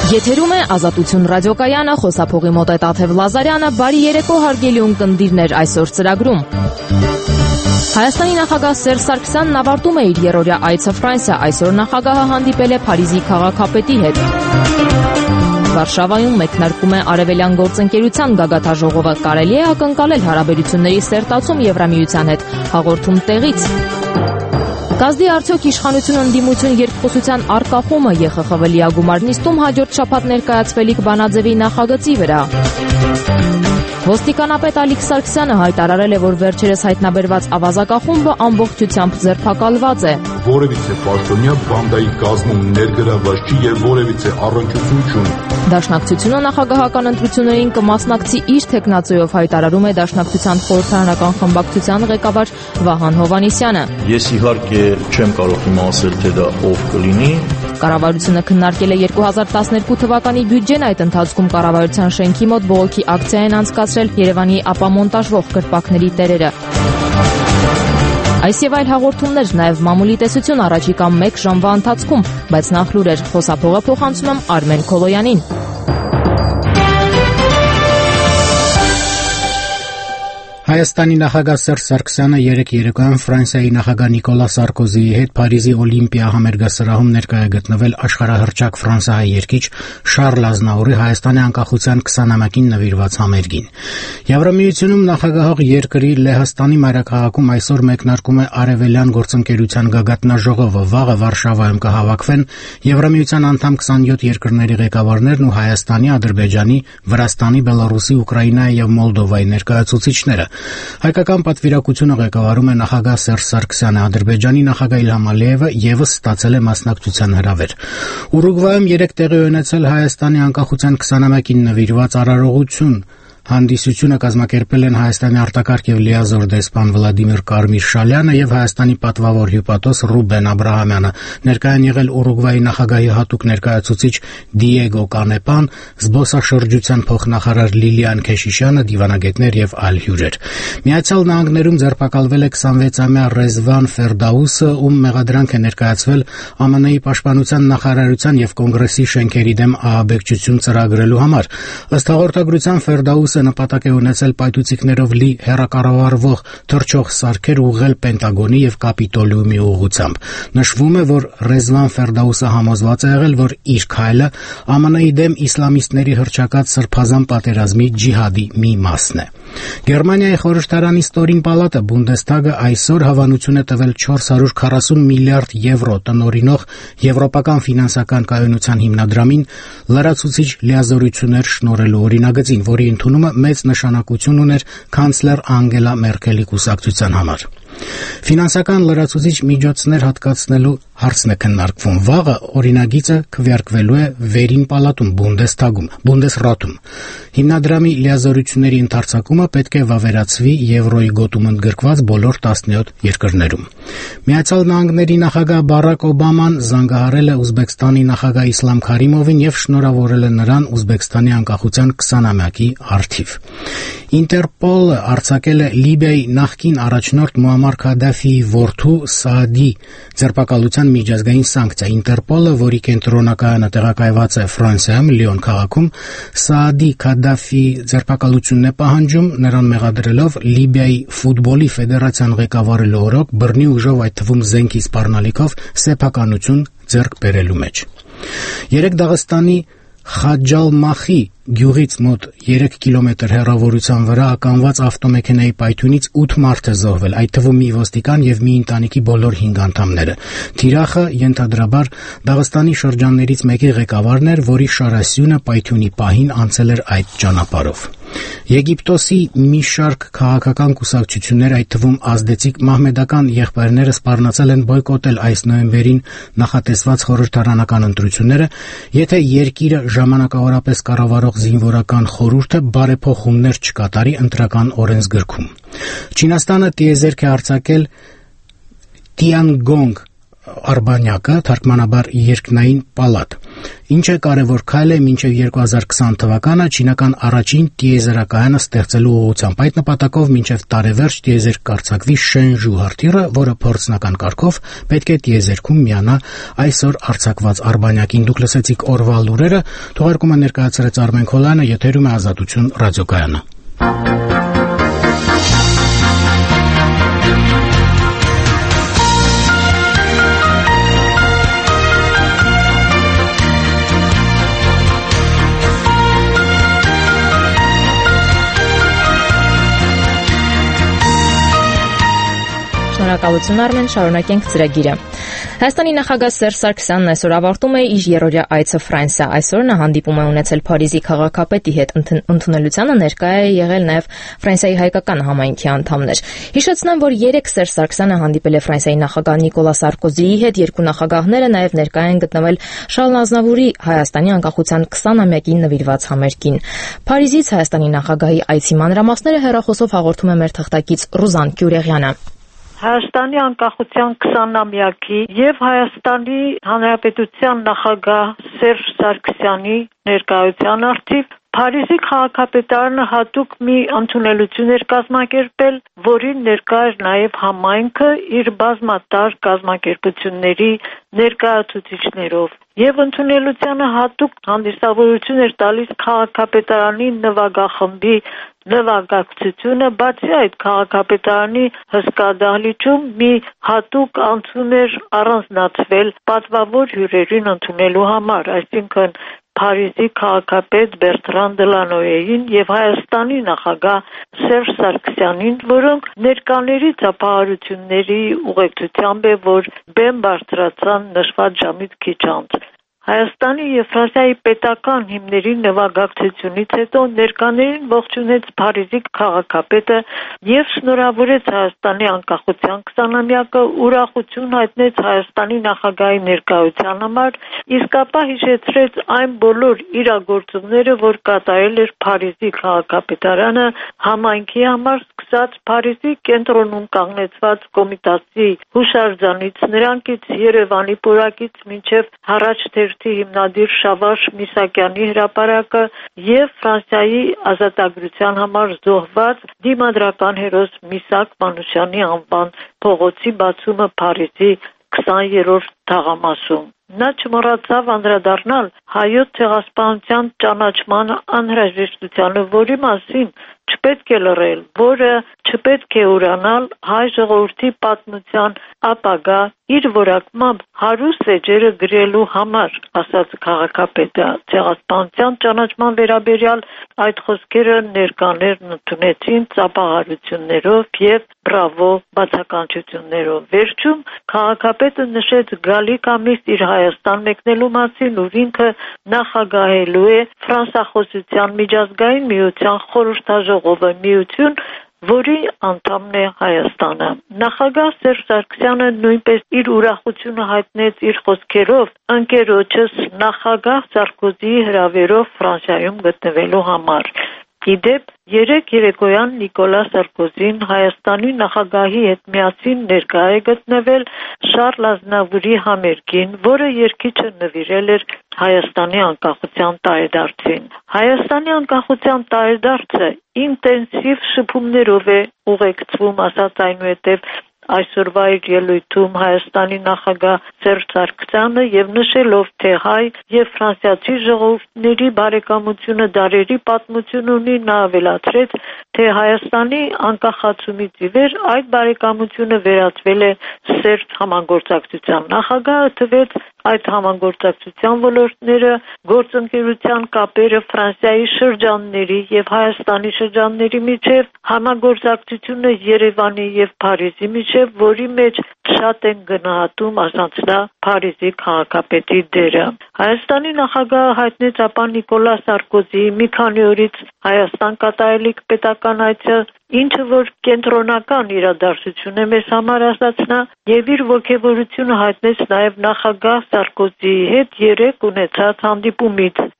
Եթերում է Ազատություն ռադիոկայանը, խոսափողի մոտ է Տաթև Լազարյանը, բարի երեկո հարգելի ունկնդիրներ այսօր ծրագրում։ Հայաստանի նախագահ Սերժ Սարգսյանն ավարտում է իր երրորդյա այցը Ֆրանսիա, այսօր նախագահը հանդիպել է Փարիզի քաղաքապետի հետ։ Վարշավայում մեկնարկում է Արևելյան գործընկերության գագաթաժողովը, կարելի է ակնկալել հարաբերությունների սերտացում Եվրամիության հետ, հաղորդում տեղից։ Գազդի արդյոք իշխանություն ընդդիմություն երկխոսության արկախումը ԵԽԽՎ լիագումար նիստում հաջորդ շաբաթ ներկայացվելիք Բանաձևի նախագծի վրա։ Ոստիկանապետ Ալիկ Սարգսյանը հայտարարել է, որ վերջերս հայտնաբերված ավազակախումբը ամբողջությամբ ձերբակալված է։ Որևիցե պաշտոնյա բանդայի կազմում ներգրավված չի եւ որևիցե առնչություն չունի։ Դաշնակցությունը նախագահական ընտրություններին կմասնակցի իր թեկնածուով, հայտարարում է Դաշնակցության խորհրդարանական խմբակցության ղեկավար Վահան Հովհաննիսյանը։ Ես իհարկե չեմ կարող հիմա ասել, թե դա ով կլինի։ Կառավարությունը քննարկել է 2012 թվականի բյուջեն, այդ ընթացքում կառավարության շենքի մոտ բողոքի ակցիա են անցկացրել Երևանի ապամոնտաժվող կրպակների տերերը։ Այս եւ այլ հաղորդումներ, նաեւ մամուլի տեսություն առաջիկա 1 ժամվա ընթացքում, բայց նախ լուրեր, խոսափողը փոխանցում եմ Արմեն Քոլոյանին։ Հայաստանի նախագահ Սերժ Սարգսյանը երեկ երեկոյան Ֆրանսիայի նախագահ Նիկոլա Սարկոզիի հետ Փարիզի Օլիմպիա համերգասրահում ներկայ է գտնվել աշխարհահռչակ ֆրանսահայ երգիչ Շարլ Ազնաուրի Հայաստանի անկախության 20-ամյակին նվիրված համերգին։ Եվրամիությունում նախագահող երկրի Լեհաստանի մայրաքաղաքում այսօր մեկնարկում է Արևելյան գործընկերության գագաթնաժողովը, վաղը Վարշավայում կհավաքվեն Եվրամիության անդամ 27 երկրների ղեկավարներն ու Հայաստանի, Ադրբեջանի, Վրաստանի, Բելարուսի, Ուկրաինայի եւ Մոլդովայի ներկայացուցիչները։ Հայկական պատվիրակությունը ղեկավարում է նախագահ Սերժ Սարգսյանը, Ադրբեջանի նախագահ Իլհամ Ալիևը եւս ստացել է մասնակցության հրավեր։ Ուրուգվայում երեկ տեղի ունեցել Հայաստանի անկախության 20-ամյակին նվիրված արարողություն։ Հանդիսությունը կազմակերպել են Հայաստանի արտակարգ եւ լիազոր դեսպան Վլադիմիր Կարմիր-Շալյանը եւ Հայաստանի պատվավոր հյուպատոս Ռուբեն Աբրահամյանը, ներկայ են եղել Ուրուգվայի նախագահի հատուկ ներկայացուցիչ Դիեգո Կանեպան, զբոսաշրջության փոխնախարար Լիլիան Քեշիշյանը, դիվանագետներ եւ այլ հյուրեր։ Միացյալ Նահանգներում ձերբակալվել է 26-ամյա Ռեզվան Ֆերդաուսը, ում մեղադրանք է ներկայացվել ԱՄՆ-ի պաշտպանության նախարարության եւ կոնգրեսի շենքերի դեմ ահաբեկչություն ծրագրելու համար։ Ըստ հաղորդագրության Ֆերդաուսը նպատակ է ունեցել պայթուցիկներով լի հեռակառավարվող թռչող սարքեր ուղղել Պենտագոնի եւ Կապիտոլիումի ուղղությամբ։ Նշվում է, որ Ռեզվան Ֆերդաուսը համոզված է եղել, որ իր քայլը ԱՄՆ-ի դեմ իսլամիստների հռչակած սրբազան պատերազմի ջիհադի մի մասն է։ Գերմանիայի խորհրդարանի ստորին պալատը Բունդեսթագը այսօր հավանություն է տվել 440 միլիարդ եվրո տնօրինող Եվրոպական ֆինանսական կայունության հիմնադրամին լրացուցիչ լիազորություններ շնորհելու օրինագծին, որի ընդունումը մեծ նշանակություն ուներ կանցլեր Անգելա Մերկելի կուսակցության համար։ Ֆինանսական լրացուցիչ միջոցներ հատկացնելու հարցն է քննարկվում։ Վաղը օրինագիծը քվեարկվելու է վերին պալատում Բունդեսրատում։ Հիմնադրամի լիազորությունների ընդարձակումը պետք է վավերացվի եվրոյի գոտում ընդգրկված բոլոր 17 երկրներում։ Միացյալ Նահանգների նախագահ Բարակ Օբաման զանգահարել է Ուզբեկստանի նախագահ Իսլամ Քարիմովին եւ շնորհավորել է նրան Ուզբեկստանի անկախության 20-ամյակի առթիվ։ Ինտերպոլը արձակել է Լիբիայի նախկին առաջնորդ Մուամմար Քադաֆիի որդու Սաադի ձերբակալության միջազգային սանկցիա։ Ինտերպոլը, որի կենտրոնակայանը տեղակայված է Ֆրանսիայում Լիոն քաղաքում, Սաադի Քադաֆիի ձերբակալությունն է պահանջում, նրան մեղադրելով Լիբիայի ֆուտբոլի ֆեդերացիան ղեկավարելու օրոք բռնի ուժով, այդ թվում զենքի սպառնալիքով սեփականություն ձեռք բերելու մեջ։ Երեկ Դաղստանի Խաջալմախի գյուղից մոտ 3 կիլոմետր հեռավորության վրա ականված ավտոմեքենայի պայթյունից 8 մարդ է զոհվել, այդ թվում մի ոստիկան եւ մի ընտանիքի բոլոր 5 անդամները։ Թիրախը ենթադրաբար Դաղստանի շրջաններից մեկի ղեկավարն էր, որի շարասյունը պայթյունի պահին անցել էր այդ ճանապարհով։ Եգիպտոսի մի շարք քաղաքական կուսակցություններ, այդ թվում ազդեցիկ մահմեդական եղբայրները սպառնացել են բոյկոտել այս նոյեմբերին նախատեսված խորհրդարանական ընտրությունները, եթե երկիրը ժամանակավորապես կառավարող զինվորական խորհուրդը բարեփոխումներ չկատարի ընտրական օրենսգրքում։ Չինաստանը տիեզերք է արձակել Տիանգոնգ Արբանյակը, թարգմանաբար երկնային պալատ։ Ինչ է կարևոր քայլ է մինչև 2020 թվականը չինական առաջին տիեզերակայանը ստեղծելու ուղղությամբ։ Այդ նպատակով մինչև տարեվերջ տիեզերք կարձակվի Շենժու հրթիռը, որը փորձնական կարգով պետք է տիեզերքում միանա այսօր արձակված Արբանյակին։ Դուք լսեցիք օրվա լուրերը, թողարկումը ներկայացրեց Արմեն Քոլյանը, եթերում է Ազատություն ռադիոկայանը։ Շնորհակալություն Արմեն, շարունակենք ծրագիրը։ Հայաստանի նախագահ Սերժ Սարգսյանն այսօր ավարտում է իր երրորդյա այցը Ֆրանսիա։ Այսօր նա հանդիպում է ունեցել Փարիզի քաղաքապետի հետ, ընդունելությանը ներկայ է եղել նաև Ֆրանսիայի հայկական համայնքի անդամներ։ Հիշեցնեմ, որ երեկ Սերժ Սարգսյանը հանդիպել է Ֆրանսիայի նախագահ Նիկոլա Սարկոզիի հետ, երկու նախագահները նաև ներկայ են գտնվել Շարլ Ազնավուրի Հայաստանի անկախության 20-ամյակին նվիրված համերգին։ Փարիզից Հայաստանի նախագահի այցի մանրամասները հեռախոսով հաղորդում է մեր թղթակից Ռուզան Կյուրեղյանը։ Հայաստանի անկախության 20-ամյակի եւ Հայաստանի Հանրապետության նախագահ Սերժ Սարգսյանի ներկայության արդիվ Փարիզի քաղաքապետարանը հատուկ մի ընդունելություն էր կազմակերպել, որին ներկա էր նաև համայնքը իր բազմատար կազմակերպությունների ներկայացուցիչներով։ Եվ ընդունելությանը հատուկ հանդիսավորություն էր տալիս քաղաքապետարանի նվագախմբի նվագակցությունը, բացի այդ քաղաքապետարանի հսկա դահլիճում մի հատուկ անցում էր առանձնացվել պատվավոր հյուրերին ընդունելու համար, այսինքն Փարիզի քաղաքապետ Բերտրան Դելանոյին եւ Հայաստանի նախագահ Սերժ Սարգսյանին, որոնք ներկաների ծափահարությունների ուղեկցությամբ է, որ բեմ բարձրացան նշված ժամից քիչ անց։ Հայաստանի եւ Ֆրանսիայի պետական հիմների նվագակցությունից հետո ներկաներին ողջունեց Փարիզի քաղաքապետը եւ շնորհավորեց Հայաստանի անկախության 20-ամյակը, ուրախություն հայտնեց Հայաստանի նախագահի ներկայության համար, իսկ ապա հիշեցրեց այն բոլոր իրագործումները, որ կատարել էր Փարիզի քաղաքապետարանը համայնքի համար, սկսած Փարիզի կենտրոնում կանգնեցված Կոմիտասի հուշարձանից, նրանքից Երևանի պուրակից մինչև Հառաչ հիմնադիր Շավարժ Միսակյանի հրապարակը եւ Ֆրանսիայի ազատագրության համար զոհված դիմադրական հերոս Միսակ Մանուշյանի անվան փողոցի բացումը Փարիզի 20-րդ թաղամասում։ Նա չմոռացավ անդրադառնալ հայոց ցեղասպանության ճանաչման անհրաժեշտությանը, որի մասին չպետք է լռել, որը չպետք է ուրանալ հայ ժողովրդի պատմության ապագա իր որակմամբ հարուստ էջերը գրելու համար, ասաց քաղաքապետը։ Ցեղասպանության ճանաչման վերաբերյալ այդ խոսքերը ներկաներն ընդունեցին ծափահարություններով եւ բրավո բացականչություններով։ Վերջում քաղաքապետը նշեց գալիք ամիս իր Հայաստան մեկնելու մասին, ուր ինքը նախագահելու է ֆրանսախոսության միջազգային միության խորհրդաժողովը, միություն, որի անդամն է Հայաստանը։ Նախագահ Սերժ Սարգսյանը նույնպես իր ուրախությունը հայտնեց իր խոսքերով ընկերոջս նախագահ Սարկոզիի հրավերով Ֆրանսիայում գտնվելու համար։ Իդեպ երեկ երեկոյան Նիկոլա Սարկոզին Հայաստանի նախագահի հետ միասին ներկա է գտնվել Շարլ Ազնավուրի համերգին, որը երգիչը նվիրել էր Հայաստանի անկախության տարեդարձին։ Հայաստանի անկախության տարեդարձը ինտենսիվ շփումներով է ուղեկցվում, ասաց այնուհետև այսօրվա իր ելույթում Հայաստանի նախագահ Սերժ Սարգսյանը եւ նշելով, թե հայ եւ ֆրանսիացի ժողովուրդների բարեկամությունը դարերի պատմություն ունի, նա ավելացրեց, թե Հայաստանի անկախացումից ի վեր այդ բարեկամությունը վերածվել է սերտ համագործակցության։ Նախագահը թվեց այդ համագործակցության ոլորտները, գործընկերության կապերը Ֆրանսիայի շրջանների եւ Հայաստանի շրջանների միջև, համագործակցությունը Երևանի եւ Փարիզի միջև, որի մեջ շատ են գնահատում, ասաց նա, Փարիզի քաղաքապետի դերը։ Հայաստանի նախագահը հայտնեց ապա Նիկոլա Սարկոզիի մի քանի օրից Հայաստան կատարելիք պետական այցը, ինչը որ կենտրոնական իրադարձություն է մեզ համար, ասաց նա, եւ իր ողջավորությունը հայտնեց նաեւ նախագահ Սարկոզիի հետ երեկ ունեցած հանդիպումից։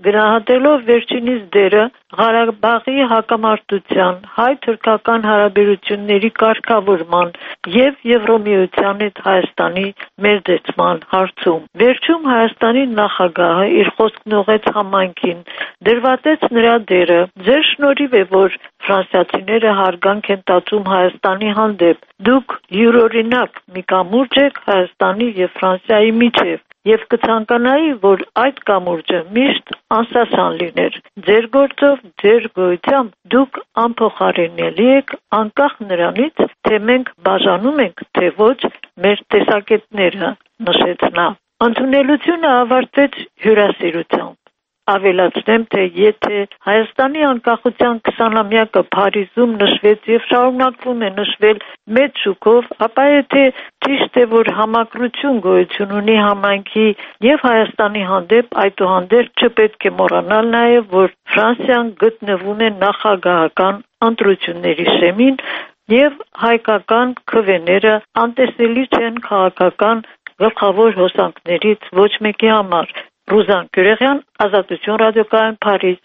գնահատելով վերջինիս դերը Ղարաբաղի հակամարտության, հայ-թուրքական հարաբերությունների կարգավորման եւ Եվրոմիության հետ Հայաստանի մերձեցման հարցում։ Վերջում Հայաստանի նախագահը իր խոսքն ուղղեց համայնքին, դրվատեց նրա դերը։ Ձեր շնորհիվ է, որ ֆրանսիացիները հարգանք են տածում Հայաստանի հանդեպ։ Դուք յուրօրինակ մի կամուրջ եք Հայաստանի եւ Ֆրանսիայի միջև։ Եվ կցանկանայի, որ այդ կամուրջը միշտ անսասան լիներ։ Ձեր գործով, ձեր գոյությամբ դուք անփոխարինելի եք, անկախ նրանից, թե մենք բաժանում ենք, թե ոչ մեր տեսակետները, նշեց նա։ Ընդունելությունը ավարտվեց հյուրասիրությամբ։ Ավելացնեմ, թե եթե Հայաստանի անկախության 20-ամյակը Փարիզում նշվեց եւ շարունակվում է նշվել մեծ շուկով, ապա եթե ճիշտ է, որ համակրություն գոյություն ունի համայնքի եւ Հայաստանի հանդեպ, այդուհանդերձ չպետք է մոռանալ նաեւ, որ Ֆրանսիան գտնվում է նախագահական ընտրությունների շեմին եւ հայկական քվեները անտեսելի չեն քաղաքական գլխավոր հոսանքներից ոչ մեկի համար։ Ռուզան Գյուրեղյան, Ազատություն ռադիոկայան, Փարիզ։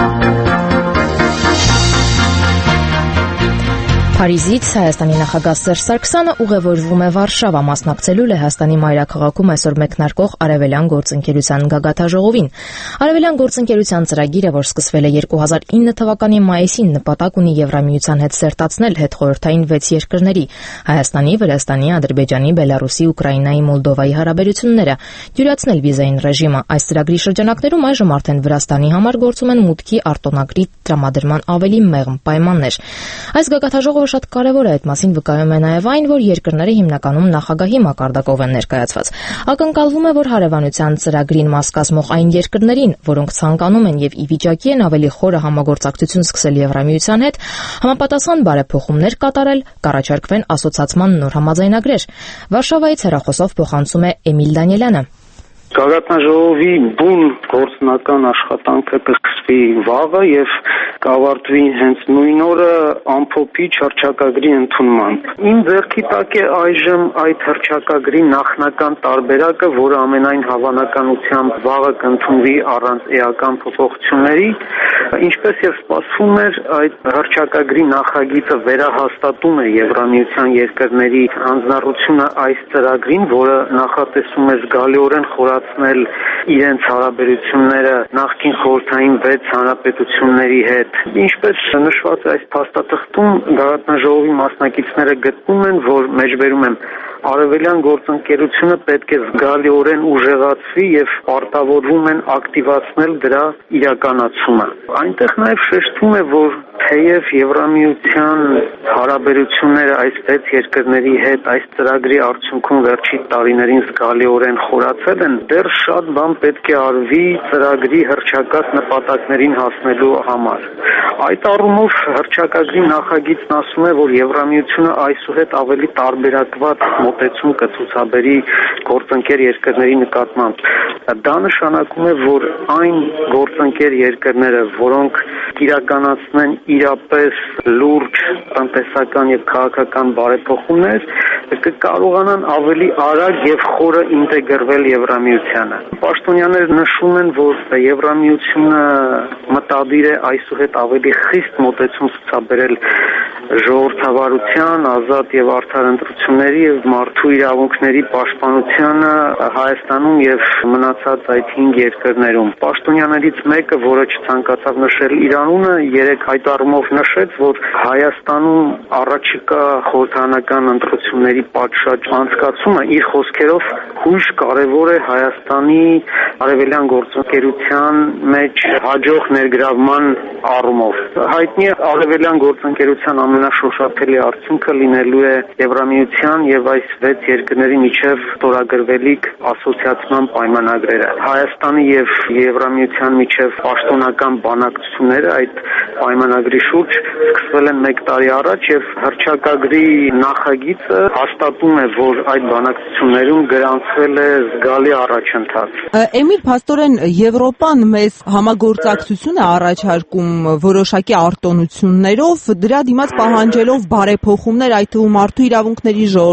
Փարիզից Հայաստանի նախագահ Սերժ Սարգսյանը ուղևորվում է Վարշավա մասնակցելու Լեհաստանի մայրաքաղաքում այսօր մեկնարկող Արևելյան գործընկերության գագաթաժողովին։ Արևելյան գործընկերության ծրագիրը, որ սկսվել է 2009 թվականի մայիսին, նպատակ ունի Եվրամիության հետ սերտացնել հետխորհրդային 6 երկրների՝ Հայաստանի, Վրաստանի, Ադրբեջանի, Բելարուսի, Ուկրաինայի, Մոլդովայի հարաբերությունները, դյուրացնել վիզային ռեժիմը։ Այս ծրագրի շրջանակներում այժմ արդեն Վրաստանի համար գործում են մուտքի արտոնագրի տրամադրման ավելի մեղմ պայմաններ։ Այս գագաթաժողովը շատ կարևոր է, այդ մասին վկայում է նաև այն, որ երկրները հիմնականում նախագահի մակարդակով են ներկայացված։ Ակնկալվում է, որ հարևանության ծրագրին մաս կազմող այն երկրներին, որոնք ցանկանում են եւ ի վիճակի են ավելի խորը համագործակցություն սկսել Եվրամիության հետ, համապատասխան բարեփոխումներ կատարել, կառաջարկվեն ասոցացման նոր համաձայնագրեր։ Վարշավայից հեռախոսով փոխանցում է Էմիլ Դանիելյանը։ Գագաթնաժողովի բուն գործնական աշխատանքը կսկսվի վաղը եւ կավարտվի հենց նույն օրը ամփոփիչ հռչակագրի ընդունմամբ։ Իմ ձեռքի տակ է այժմ այդ հռչակագրի նախնական տարբերակը, որը ամենայն հավանականությամբ վաղը կընդունվի առանց էական փոփոխությունների, ինչպես եւ սպասվում էր, այդ հռչակագրի նախագիծը վերահաստատում է Եվրամիության երկրների հանձնառությունը այս ծրագրին, որը նախատեսում է զգալիորեն խորացնել իրենց հարաբերությունները նախկին խորհրդային 6 հանրապետությունների հետ։ Ինչպես նշված է այս փաստաթղթում, գագաթնաժողովի մասնակիցները գտնում են, որ մեջբերում եմ Արևելյան գործընկերությունը պետք է զգալիորեն ուժեղացվի եւ պարտավորվում են ակտիվացնել դրա իրականացումը։ Այնտեղ նաեւ շեշտվում է, որ թեև Եվրամիության հարաբերությունները այս 6 երկրների հետ այս ծրագրի արդյունքում վերջին տարիներին զգալիորեն խորացել են, դեռ շատ բան պետք է արվի ծրագրի հռչակած նպատակներին հասնելու համար։ Այդ առումով հռչակագրի նախագիծն ասում է, որ Եվրամիությունը այսուհետ ավելի տարբերակված մոտեցում կցուցաբերի գործընկեր երկրների նկատմամբ։ Դա նշանակում է, որ այն գործընկեր երկրները, որոնք իրականացնեն իրապես լուրջ տնտեսական եւ քաղաքական բարեփոխումներ, կկարողանան ավելի արագ եւ խորը ինտեգրվել Եվրամիությանը։ Պաշտոնյաները նշում են, որ Եվրամիությունը մտադիր է այսուհետ ավելի խիստ մոտեցում ցուցաբերել ժողովրդավարության, ազատ եւ արդար ընտրությունների եւ մարդու իրավունքների պաշտպանությանը Հայաստանում եւ մնացած այդ 5 երկրներում։ Պաշտոնյաներից մեկը, որը չցանկացավ նշել իր անունը, երեք այդ առումով նշեց, որ Հայաստանում առաջիկա խորհրդարանական ընտրությունների պատշաճ անցկացումը իր խոսքերով հույժ կարևոր է Հայաստանի արևելյան գործընկերության մեջ հաջող ներգրավման առումով։ Հայտնի է արևելյան գործընկերության ամենաշոշափելի արդյունքը լինելու է Եվրամիության եւ այս 6 երկրների միջև ստորագրվելիք ասոցիացիան պայմանագրերը։ Հայաստանի եւ Եվրամիության միջև պաշտոնական բանակցությունները այդ պայմանագրի շուրջ սկսվել են 1 տարի առաջ եւ հռչակագրի նախագիծը հաստատում է, որ այդ բանակցություններում գրանցվել է զգալի առաջընթաց։ Էմիլ, փաստորեն Եվրոպան մեզ համագործակցություն է առաջարկում որոշակի արտոնություններով, դրա դիմաց պահանջելով բարեփոխումներ, այդ թվում մարդու իրավունքների, ժողովրդավարության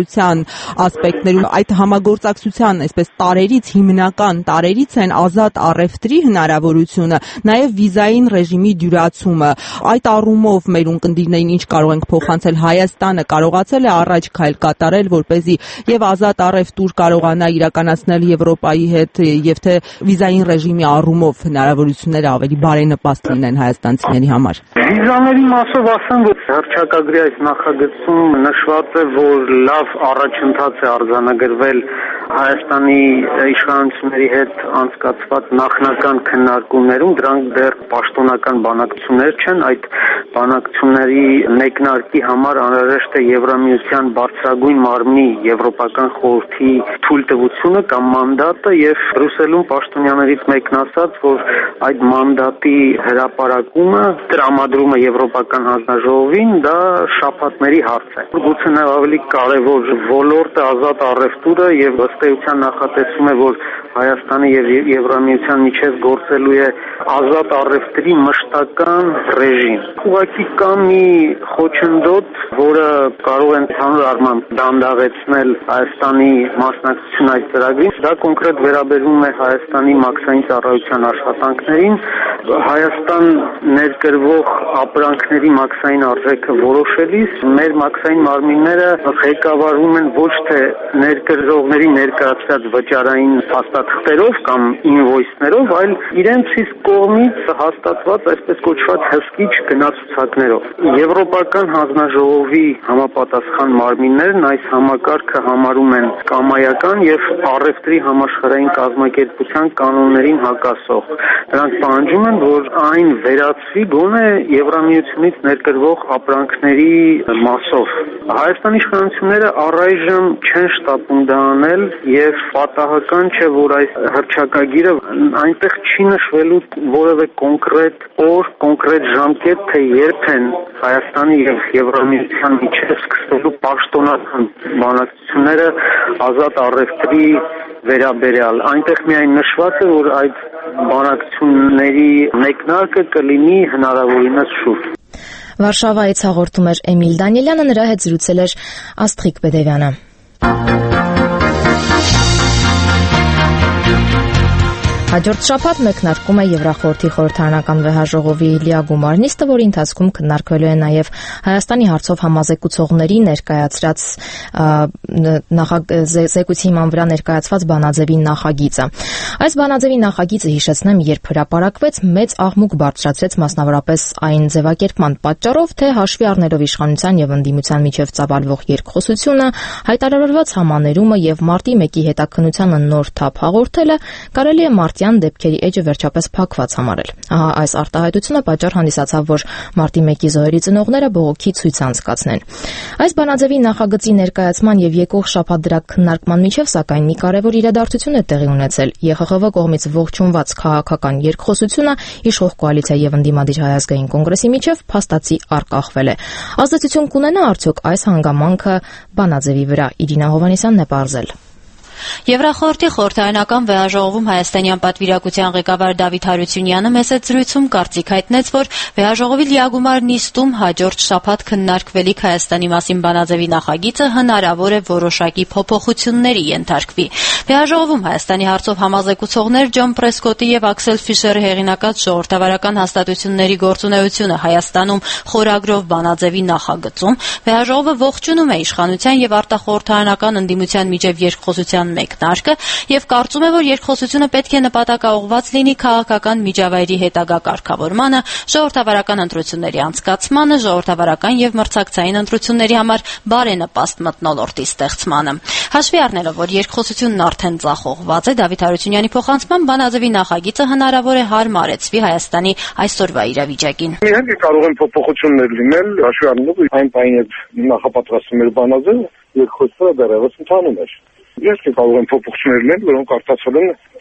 կառավարության ասպեկտներում այդ համագործակցության այսպես տարերից հիմնական տարերից են ազատ առևտրի հնարավորությունը, նաև վիզային ռեժիմի դյուրացումը։ Այդ առումով մեր ունկնդիրներին ինչ կարող ենք փոխանցել? Հայաստանը կարողացել է առաջ քայլ կատարել, որպեսզի եւ ազատ առևտուր կարողանա իրականացնել Եվրոպայի հետ, եւ թե վիզային ռեժիմի առումով հնարավորությունները ավելի բարենպաստ լինեն հայաստանցիների համար։ Վիզաների մասով ասեմ, որ հռչակագրի այս նախագծում նշված է, որ լավ առաջընթաց է արձանագրվել Հայաստանի իշխանությունների հետ անցկացված նախնական քննարկումներում, դրանք դեռ պաշտոնական բանակցություններ չեն, այդ բանակցությունների մեկնարկի համար անհրաժեշտ է Եվրամիության բարձրագույն մարմնի Եվրոպական խորհրդի թույլտվությունը կամ մանդատը, եւ Բրյուսելում պաշտոնյաներից մեկն ասաց, որ այդ մանդատի հրապարակումը, տրամադրումը Եվրոպական հանձնաժողովին դա շաբաթների հարց է։ Գուցե նաև ավելի կարևոր ոլորտ է ազատ առևտուրը եւ ըստ էության նախատեսվում է, որ Հայաստանի եւ Եվրամիության միջև գործելու է ազատ առևտրի մշտական ռեժիմ։ Ուղղակի կա մի խոչընդոտ, որը կարող է ընդհանուր առմամբ դանդաղեցնել Հայաստանի մասնակցությունը այս ծրագրին։ Դա կոնկրետ վերաբերում է Հայաստանի մաքսային ծառայության աշխատանքներին։ Հայաստան ներկրվող ապրանքների մաքսային արժեքը որոշելիս մեր մաքսային մարմինները ղեկավարվում են ոչ թե ներկրողների ներկայացրած վճարային փաստաթղթերով կամ ինվոյսներով, այլ իրենց իսկ կողմից հաստատված այսպես կոչված հսկիչ գնացուցակներով։ Եվրոպական հանձնաժողովի համապատասխան մարմիններն այս համակարգը համարում են կամայական եւ առևտրի համաշխարհային կազմակերպության կանոններին հակասող։ Նրանք պահանջում են, որ այն վերացվի գոնե Եվրամիությունից ներկրվող ապրանքների մասով։ Հայաստանի իշխանությունները առայժմ չեն շտապում դա անել եւ պատահական չէ, որ այս հռչակագիրը այնտեղ չի նշվելու որևէ կոնկրետ օր, կոնկրետ ժամկետ, թե երբ են Հայաստանի եւ Եվրամիության միջև սկսվելու պաշտոնական բանակցությունները ազատ առևտրի վերաբերյալ։ Այնտեղ միայն նշված է, որ այդ բանակցությունների մեկնարկը կլինի հնարավորինս շուտ։ Վարշավայից հաղորդում էր Էմիլ Դանիելյանը, նրա հետ զրուցել էր Աստղիկ Բեդևյանը։ Հաջորդ շաբաթ մեկնարկում է Եվրախորհրդի խորհրդարանական վեհաժողովի լիագումար նիստը, որի ընթացքում քննարկվելու է նաև Հայաստանի հարցով համազեկուցողների ներկայացրած զեկույցի հիման վրա ներկայացված բանաձևի նախագիծը։ Այս բանաձևի նախագիծը, հիշեցնեմ, երբ հրապարակվեց, մեծ աղմուկ բարձրացրեց մասնավորապես այն ձևակերպման պատճառով, թե հաշվի առնելով իշխանության եւ ընդդիմության միջև ծավալվող երկխոսությունը, հայտարարված համաներումը եւ մարտի 1-ի հետաքննությանը նոր թափ հաղորդելը, կարելի է մարտյան դեպքերի էջը վերջապես փակված համարել։ Ահա այս արտահայտությունը պատճառ հանդիսացավ, որ մարտի 1-ի զոհերի ծնողները բողոքի ցույց անցկացնեն։ Այս բանաձևի նախագծի ներկայացման եւ եկող շաբաթ դրա քննարկման միջև, սակայն, մի կարևոր իրադարձություն է տեղի ունեցել։ ԵԽԽՎ կողմից ողջունված քաղաքական երկխոսությունը իշխող կոալիցիա եւ ընդդիմադիր Հայ ազգային կոնգրեսի միջև փաստացի արկախվել է։ Ազդեցություն կունենա արդյոք այս հանգամանքը բանաձևի վրա? Իրինա Հովհաննիսյանն է պարզել։ Եվրախորհրդի խորհրդարանական վեհաժողովում հայաստանյան պատվիրակության ղեկավար Դավիթ Հարությունյանը մեծ զրույցում կարծիք հայտնեց, որ վեհաժողովի լիագումար նիստում հաջորդ շաբաթ քննարկվելիք Հայաստանի մասին բանաձևի նախագիծը հնարավոր է որոշակի փոփոխությունների ենթարկվի։ Վեհաժողովում Հայաստանի հարցով համազեկուցողներ Ջոն Պրեսկոտի եւ Աքսել Ֆիշերի հեղինակած ժողովրդավարական հաստատությունների գործունեությունը Հայաստանում խորագրով բանաձևի նախագծում վեհաժողովը ողջունում է իշխանության եւ արտախորհրդարանական ընդդիմության միջև երկխոսության մեկնարկը եւ կարծում է, որ երկխոսությունը պետք է նպատակաուղղված լինի քաղաքական միջավայրի հետագա կարգավորմանը, ժողովրդավարական ընտրությունների անցկացմանը, ժողովրդավարական եւ մրցակցային ընտրությունների համար բարենպաստ մթնոլորտի ստեղծմանը։ Հաշվի առնելով, որ երկխոսությունն արդեն ձախողված է, Դավիթ Հարությունյանի փոխանցմամբ բանաձևի նախագիծը հնարավոր է հարմարեցվի Հայաստանի այսօրվա իրավիճակին։ Իհարկե կարող են փոփոխություններ լինել, հաշվի առնելով այն պայն այդ նախապատրաստում էր բանաձևը, երկխոսությունը դեռևս ընթանում էր։ Ես կարող եմ փոփոխություններ լինել, որոնք արտացվել են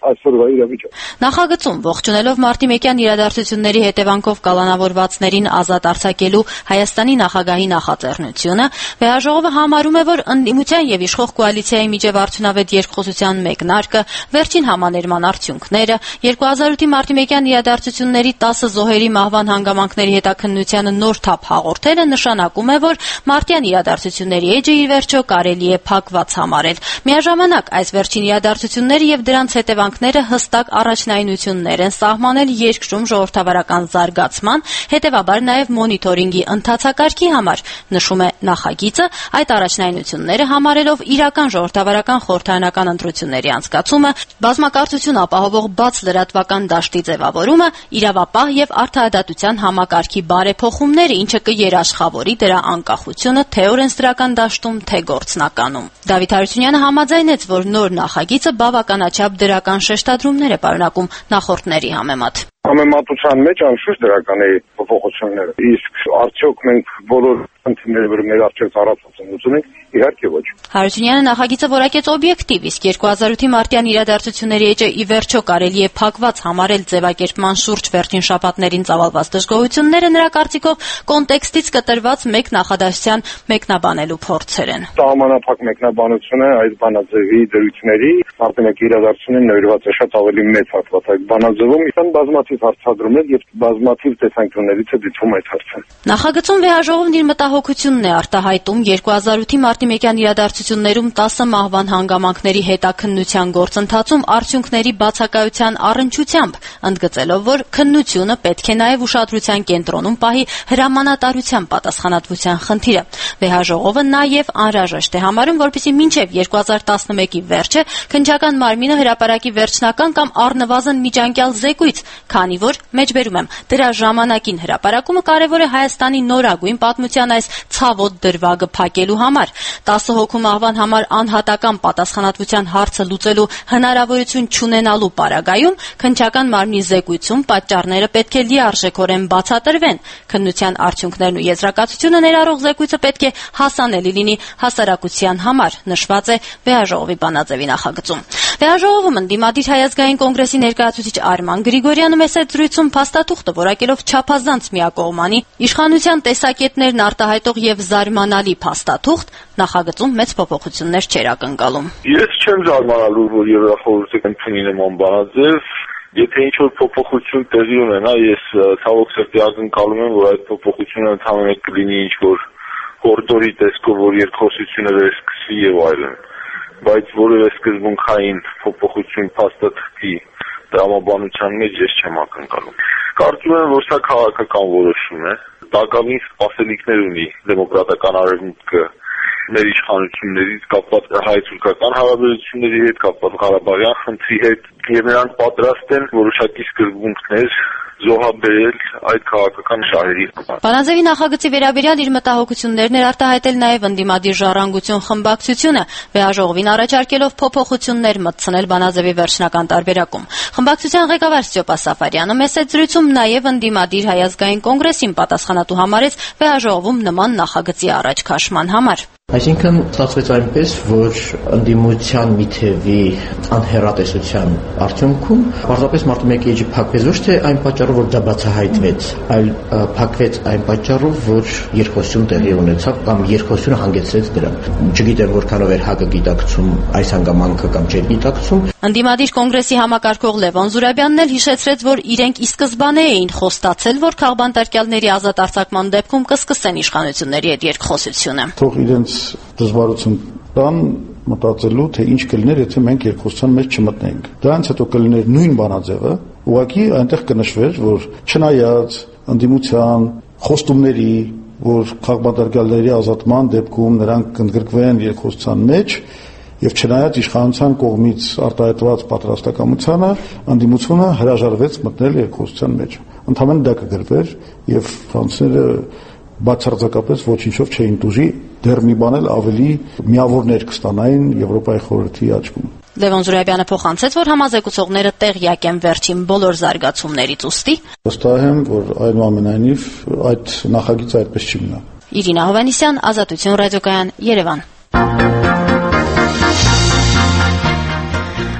այսօրվա իրավիճակը։ Նախագծում ողջունելով մարտի 1-յան իրադարձությունների հետևանքով կալանավորվածներին ազատ արձակելու Հայաստանի նախագահի նախաձեռնությունը, վեհաժողովը համարում է, որ ընդդիմության եւ իշխող կոալիցիայի միջև արդյունավետ երկխոսության մեկնարկը, վերջին համաներման արդյունքները, 2008-ի մարտի 1-յան իրադարձությունների 10 զոհերի մահվան հանգամանքների հետաքննությանը նոր թափ հաղորդելը նշանակում է, որ մարտյան իրադարձությունների էջը ի վերջո կարելի է փակված համարել։ Միաժամանակ այս վերջին իրադարձությունները եւ դրանց հետևանքները հստակ առաջնայնություններ են սահմանել երկրում ժողովրդավարական զարգացման, հետեւաբար նաեւ մոնիթորինգի ընթացակարգի համար, նշում է նախագիծը, այդ առաջնայնությունները համարելով իրական ժողովրդավարական խորհրդարանական ընտրությունների անցկացումը, բազմակարծություն ապահովող բաց լրատվական դաշտի ձևավորումը, իրավապահ եւ արդարադատության համակարգի բարեփոխումները, ինչը կերաշխավորի դրա անկախությունը թե օրենսդրական դաշտում, թե գործնականում։ Դավիթ Հարությունյանը համաձայնեց, որ նոր նախագիծը բավականաչափ դրական շեշտադրումներ է պարունակում նախորդների համեմատ։ Համեմատության մեջ անշուշտ դրական է փոփոխությունները։ Իսկ արդյոք մենք բոլոր խնդիրները, որ մեր առջև ծառացություն ունենք, իհարկե ոչ։ Հարությունյանը նախագիծը որակեց օբյեկտիվ, իսկ 2008-ի մարտյան իրադարձությունների էջը ի վերջո կարելի է փակված համարել ձևակերպման շուրջ վերջին շաբաթներին ծավալված դժգոհությունները նրա կարծիքով կոնտեքստից կտրված մեկ նախադասության մեկնաբանելու փորձեր են։ Սահմանափակ մեկնաբանությունը այդ բանաձևի դրույթների մարտի 1-ի իրադարձություններին նվիրված է շատ ավելի մեծ հատված այդ բանաձևում, իսկ բազմաթիվ հարցադրումներ եւ բազմաթիվ տեսանկյուններից է դիտվում այդ հարցը։ Նախագծում վեհաժողովն իր մտահոգությունն է արտահայտում 2008-ի մարտի 1-յան իրադարձություններում 10 մահվան հանգամանքների հետաքննության գործընթացում արդյունքների բացակայության առնչությամբ, ընդգծելով, որ քննությունը պետք է նաև ուշադրության կենտրոնում պահի հրամանատարության պատասխանատվության խնդիրը։ Վեհաժողովը նաև անհրաժեշտ է համարում, որպեսզի մինչև 2011-ի վերջը քննչական մարմինը հրապարակի վերջնական կամ առնվազն միջանկյալ զեկույց, քանի որ, մեջբերում եմ, դրա ժամանակին հրապարակումը կարևոր է Հայաստանի նորագույն պատմության այս ցավոտ դրվագը փակելու համար։ 10 հոգու մահվան համար անհատական պատասխանատվության հարցը լուծելու հնարավորություն չունենալու պարագայում քննչական մարմնի զեկույցում պատճառները պետք է լիարժեքորեն բացատրվեն։ Քննության արդյունքներն ու եզրակացությունը ներառող զեկույցը պետք է հասանելի լինի հասարակության համար, նշված է վեհաժողովի բանաձևի նախագծում։ Վեհաժողովում ընդդիմադիր Հայ ազգային կոնգրեսի ներկայացուցիչ Արման Գրիգորյանը մեծ դրույթում փաստաթուղթը որակելով չափազանց միակողմանի իշխանության տեսակետներն արտահայտող եւ զարմանալի փաստաթուղթ, նախագծում մեծ փոփոխություններ չեր ակնկալում։ Ես չեմ զարմանալու, որ Եվրախորհուրդը կընդունի նման բանաձև, եթե ինչ-որ փոփոխություն տեղի ունենա, ես ցավոք սրտի ակնկալում եմ, որ այդ փոփոխությունը ընդհանրապես կլինի ինչ-որ կորիդորի տեսքով, որ երկխոսությունը վերսկսվի եւ այլն, բայց որևէ սկզբունքային փոփոխություն փաստաթղթի տրամաբանության մեջ ես չեմ ակնկալում։ Կարծում եմ, որ սա քաղաքական որոշում է, տակավին սպասելիքներ ունի դեմոկրատական արևմուտքը մեր իշխանություններից կապված հայ-թուրքական հարաբերությունների հետ, կապված Ղարաբաղյան խնդրի հետ, եւ նրանք պատրաստ են որոշակի սկզբունքներ զոհաբերել այդ քաղաքական շահերի համար։ Բանաձևի նախագծի վերաբերյալ իր մտահոգություններն էր արտահայտել նաև ընդդիմադիր ժառանգություն խմբակցությունը, վեհաժողովին առաջարկելով փոփոխություններ մտցնել բանաձևի վերջնական տարբերակում։ Խմբակցության ղեկավար Ստյոպա Սաֆարյանը մեծ զրույցում նաև ընդդիմադիր Հայ ազգային կոնգրեսին պատասխանատու համարեց վեհաժողովում նման նախագծի առաջ քաշման համար։ Այսինքն ստացվեց այնպես, որ ընդդիմության մի թևի անհեռատեսության արդյունքում պարզապես մարտի 1-ի էջը փակվեց ոչ թե այն պատճառով, որ դա բացահայտվեց, այլ փակվեց այն պատճառով, որ երկխոսություն տեղի ունեցավ կամ երկխոսությունը հանգեցրեց դրան։ Չգիտեմ որքանով էր ՀԱԿ-ը գիտակցում այս հանգամանքը կամ չէր գիտակցում։ Ընդդիմադիր կոնգրեսի համակարգող Լևոն Զուրաբյանն էլ հիշեցրեց, որ իրենք ի սկզբանե էին խոստացել, որ քաղբանտարկյալների ազատ արձակման դեպքում կսկսեն իշխանությունների հետ երկխոսությունը։ Թող իրենց դժվարություն տան մտածելու, թե ինչ կլիներ, եթե մենք երկխոսության մեջ չմտնենք։ Դրանից հետո կլիներ նույն բանաձևը, ուղղակի այնտեղ կնշվեր, որ չնայած ընդդիմության խոստումների, որ քաղբանտարկյալների ազատման դեպքում նրանք կընդգրկվեն երկխոսության մեջ, եւ չնայած իշխանության կողմից արտահայտված պատրաստակամությանը, ընդդիմությունը հրաժարվեց մտնել երկխոսության մեջ։ Ընդհանրապես դա կգրվեր եւ ֆրանսիները բացարձակապես ոչինչով չէին դուժի, դեռ մի բան էլ ավելի միավորներ կստանային Եվրոպայի խորհրդի աչքում։ Լևոն Զուրաբյանը փոխանցեց, որ համազեկուցողները տեղյակ են վերջին բոլոր զարգացումներից ուստի վստահ եմ, որ այնուամենայնիվ այդ նախագիծը այդպես չի մնա։ Իրինա Հովհաննիսյան, Ազատություն ռադիոկայան, Երևան։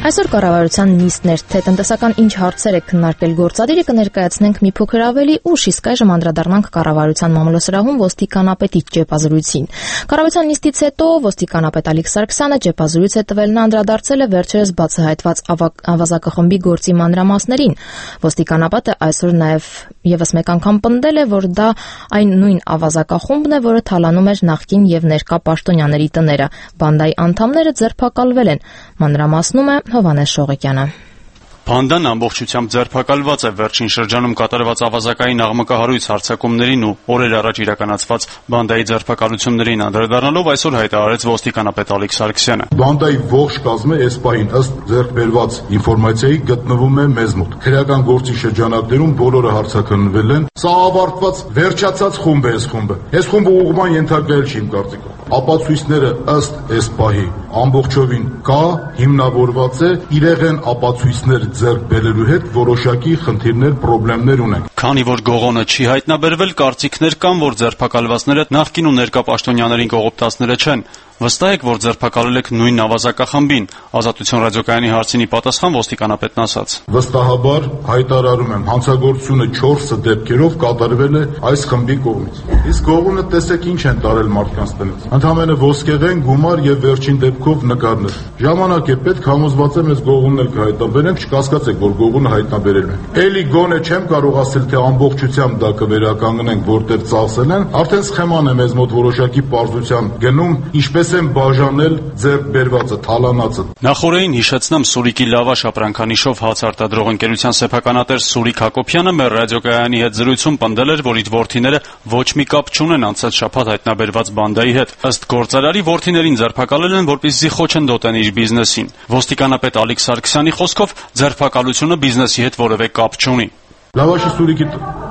Այսօր կառավարության նիստներ, թե տնտեսական ինչ հարցեր է քննարկել գործադիրը կներկայացնենք մի փոքր ավելի ուշ, իսկ այժմ անդրադառնանք կառավարության մամուլոսրահում ոստիկանապետի ճեպազրույցին։ Կառավարության նիստից հետո ոստիկանապետ Ալիկ Սարգսյանը ճեպազրույց է տվել, նա անդրադարձել է վերջերս բացահայտված ավազակախմբի գործի մանրամասներին։ Ոստիկանապետը այսօր նաև եւս մեկ անգամ պնդել է, որ դա այն նույն ավազակախումբն է, որը թալանում էր նախկին եւ ներկա պաշտոնյաների տները։ Բանդայի անդամները ձերբակալվել են։ Մանրամասնում է Հովհաննես Շողեկյանը։ Բանդան ամբողջությամբ ձերբակալված է վերջին շրջանում կատարված ավազակային աղմկահարույց հարձակումներին ու օրեր առաջ իրականացված բանդայի ձերբակալություններին անդրադառնալով այսօր հայտարարեց ոստիկանապետ Ալիկ Սարգսյանը։ Բանդայի ողջ կազմը այս պահին ըստ ձեռքբերված ինֆորմացիայի գտնվում է մեզ մոտ։ Քրեական գործի շրջանակներում բոլորը հարցաքննվել են։ Սա ավարտված վերջացած խումբ է այս խումբը։ Այս խումբը ուղղման ենթարկվել չի իմ կարծիքով։ Ապացույցները ըստ այս պահի ամբողջովին կա, հիմնավորված է, իրեղեն ապացույցներ ձեռք բերելու հետ որոշակի խնդիրներ, խնդիրներ ունենք։ Քանի որ գողոնը չի հայտնաբերվել, կարծիքներ կան, որ ձերբակալվածները նախկին ու ներկա պաշտոնյաներին կողոպտածները չեն։ Վստահ եք, որ ձերբակալել եք նույն ավազակախմբին։ Ազատություն ռադիոկայանի հարցինի պատասխան ոստիկանապետն ասաց. Վստահաբար հայտարարում եմ, հանցագործությունը 4 դեպքերով կատարվել է այս խմբի կողմից։ Իսկ գողունը տեսեք ինչ են տարել մարդկանց տնից։ Ընդհանրապես ոսկեղեն, գումար եւ վերջին դեպքով նկարներ։ Ժամանակ է պետք, համոզված եմ, այս գողունն էլ կհայտնաբերենք, չկասկածեք, որ գողունը հայտնաբերել է։ Էլի գոնե չեմ կարող ասել, թե ամբողջությամբ դա կվերականգնենք, որտեղ ծախսել են։ Արդեն սխեման է մեզ մոտ որոշակի պարզությամբ գնում, ինչպես են բաժանել ձեռք բերվածը, թալանածը։ Նախորդին հիշեցնեմ Սուրիկի լավաշ ապրանքանիշով հաց արտադրող ընկերության սեփականատեր Սուրիկ Հակոբյանը մեր ռադիոկայանի հետ զրույցում պնդել էր, որ իր որդիները ոչ մի կապ չունեն անցած շաբաթ հայտնաբերված բանդայի հետ։ Ըստ գործարարի որդիներին ձերբակալել են, որպեսզի խոչընդոտեն իր բիզնեսին։ Ոստիկանապետ Ալիկ Սարգսյանի խոսքով ձերբակալությունը բիզնեսի հետ որևէ կապ չունի։ Լավաշի Սուրիկի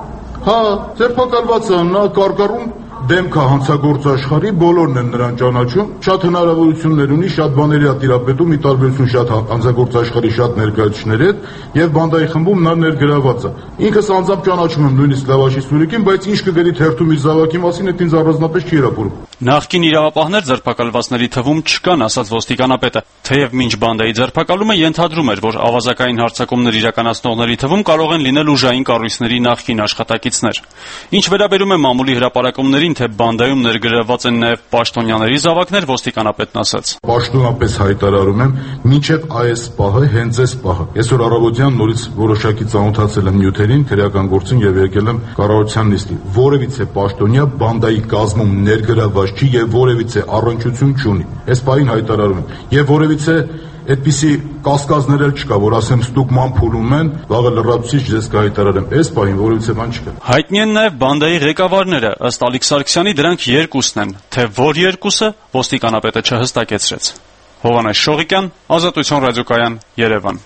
ձերբակալվածը նա կարկառում դեմք է հանցագործ աշխարհի, բոլորն են նրան ճանաչում, շատ հնարավորություններ ունի, շատ բաների է տիրապետում, ի տարբերություն շատ հանցագործ աշխարհի շատ ներկայացուցիչների հետ, եւ բանդայի խմբում նա ներգրաված է։ Ինքս անձամբ ճանաչում եմ նույնիսկ Լավաշի Սուրիկին, բայց ինչ կգերի թերթում իր զավակի մասին, այդ ինձ առանձնապես չի հրապուրում։ Նախկին իրավապահներ ձերբակալվածների թվում չկան, ասաց ոստիկանապետը, թեև մինչ բանդայի ձերբակալումը ենթադրում էր, որ ավազակային հարձակումներ իրականացնողների թվում կարող են լինել ուժային կառույցների նախկին աշխատակիցներ։ Ինչ վերաբերում է մամուլի հրապարակումներին, թե բանդայում ներգրավված են նաև պաշտոնյաների զավակներ, ոստիկանապետն ասաց. Պաշտոնապես հայտարարում եմ, մինչև այս պահը, հենց այս պահը։ Այսօր առավոտյան նորից որոշակի ծանոթացել եմ նյութերին, քրեական գործին եւ եկել եմ կառավարության նիստի։ Որևիցե պաշտոնյա բանդայի կազմում ներգրավված չի եւ որևիցե առնչություն չունի։ Այս պահին հայտարարում եմ եւ որևիցե այդպիսի կասկածներ էլ չկա, որ ասեմ ստուգման փուլում են, վաղը լրացուցիչ ձեզ կհայտարարեմ։ Այս պահին որևիցե բան չկա։ Հայտնի են նաև բանդայի ղեկավարները, ըստ Ալիկ Սարգսյանի դրանք երկուսն են, թե որ երկուսը ոստիկանապետը չհստակեցրեց։ Հովհաննես Շողիկյան, Ազատություն ռադիոկայան, Երևան։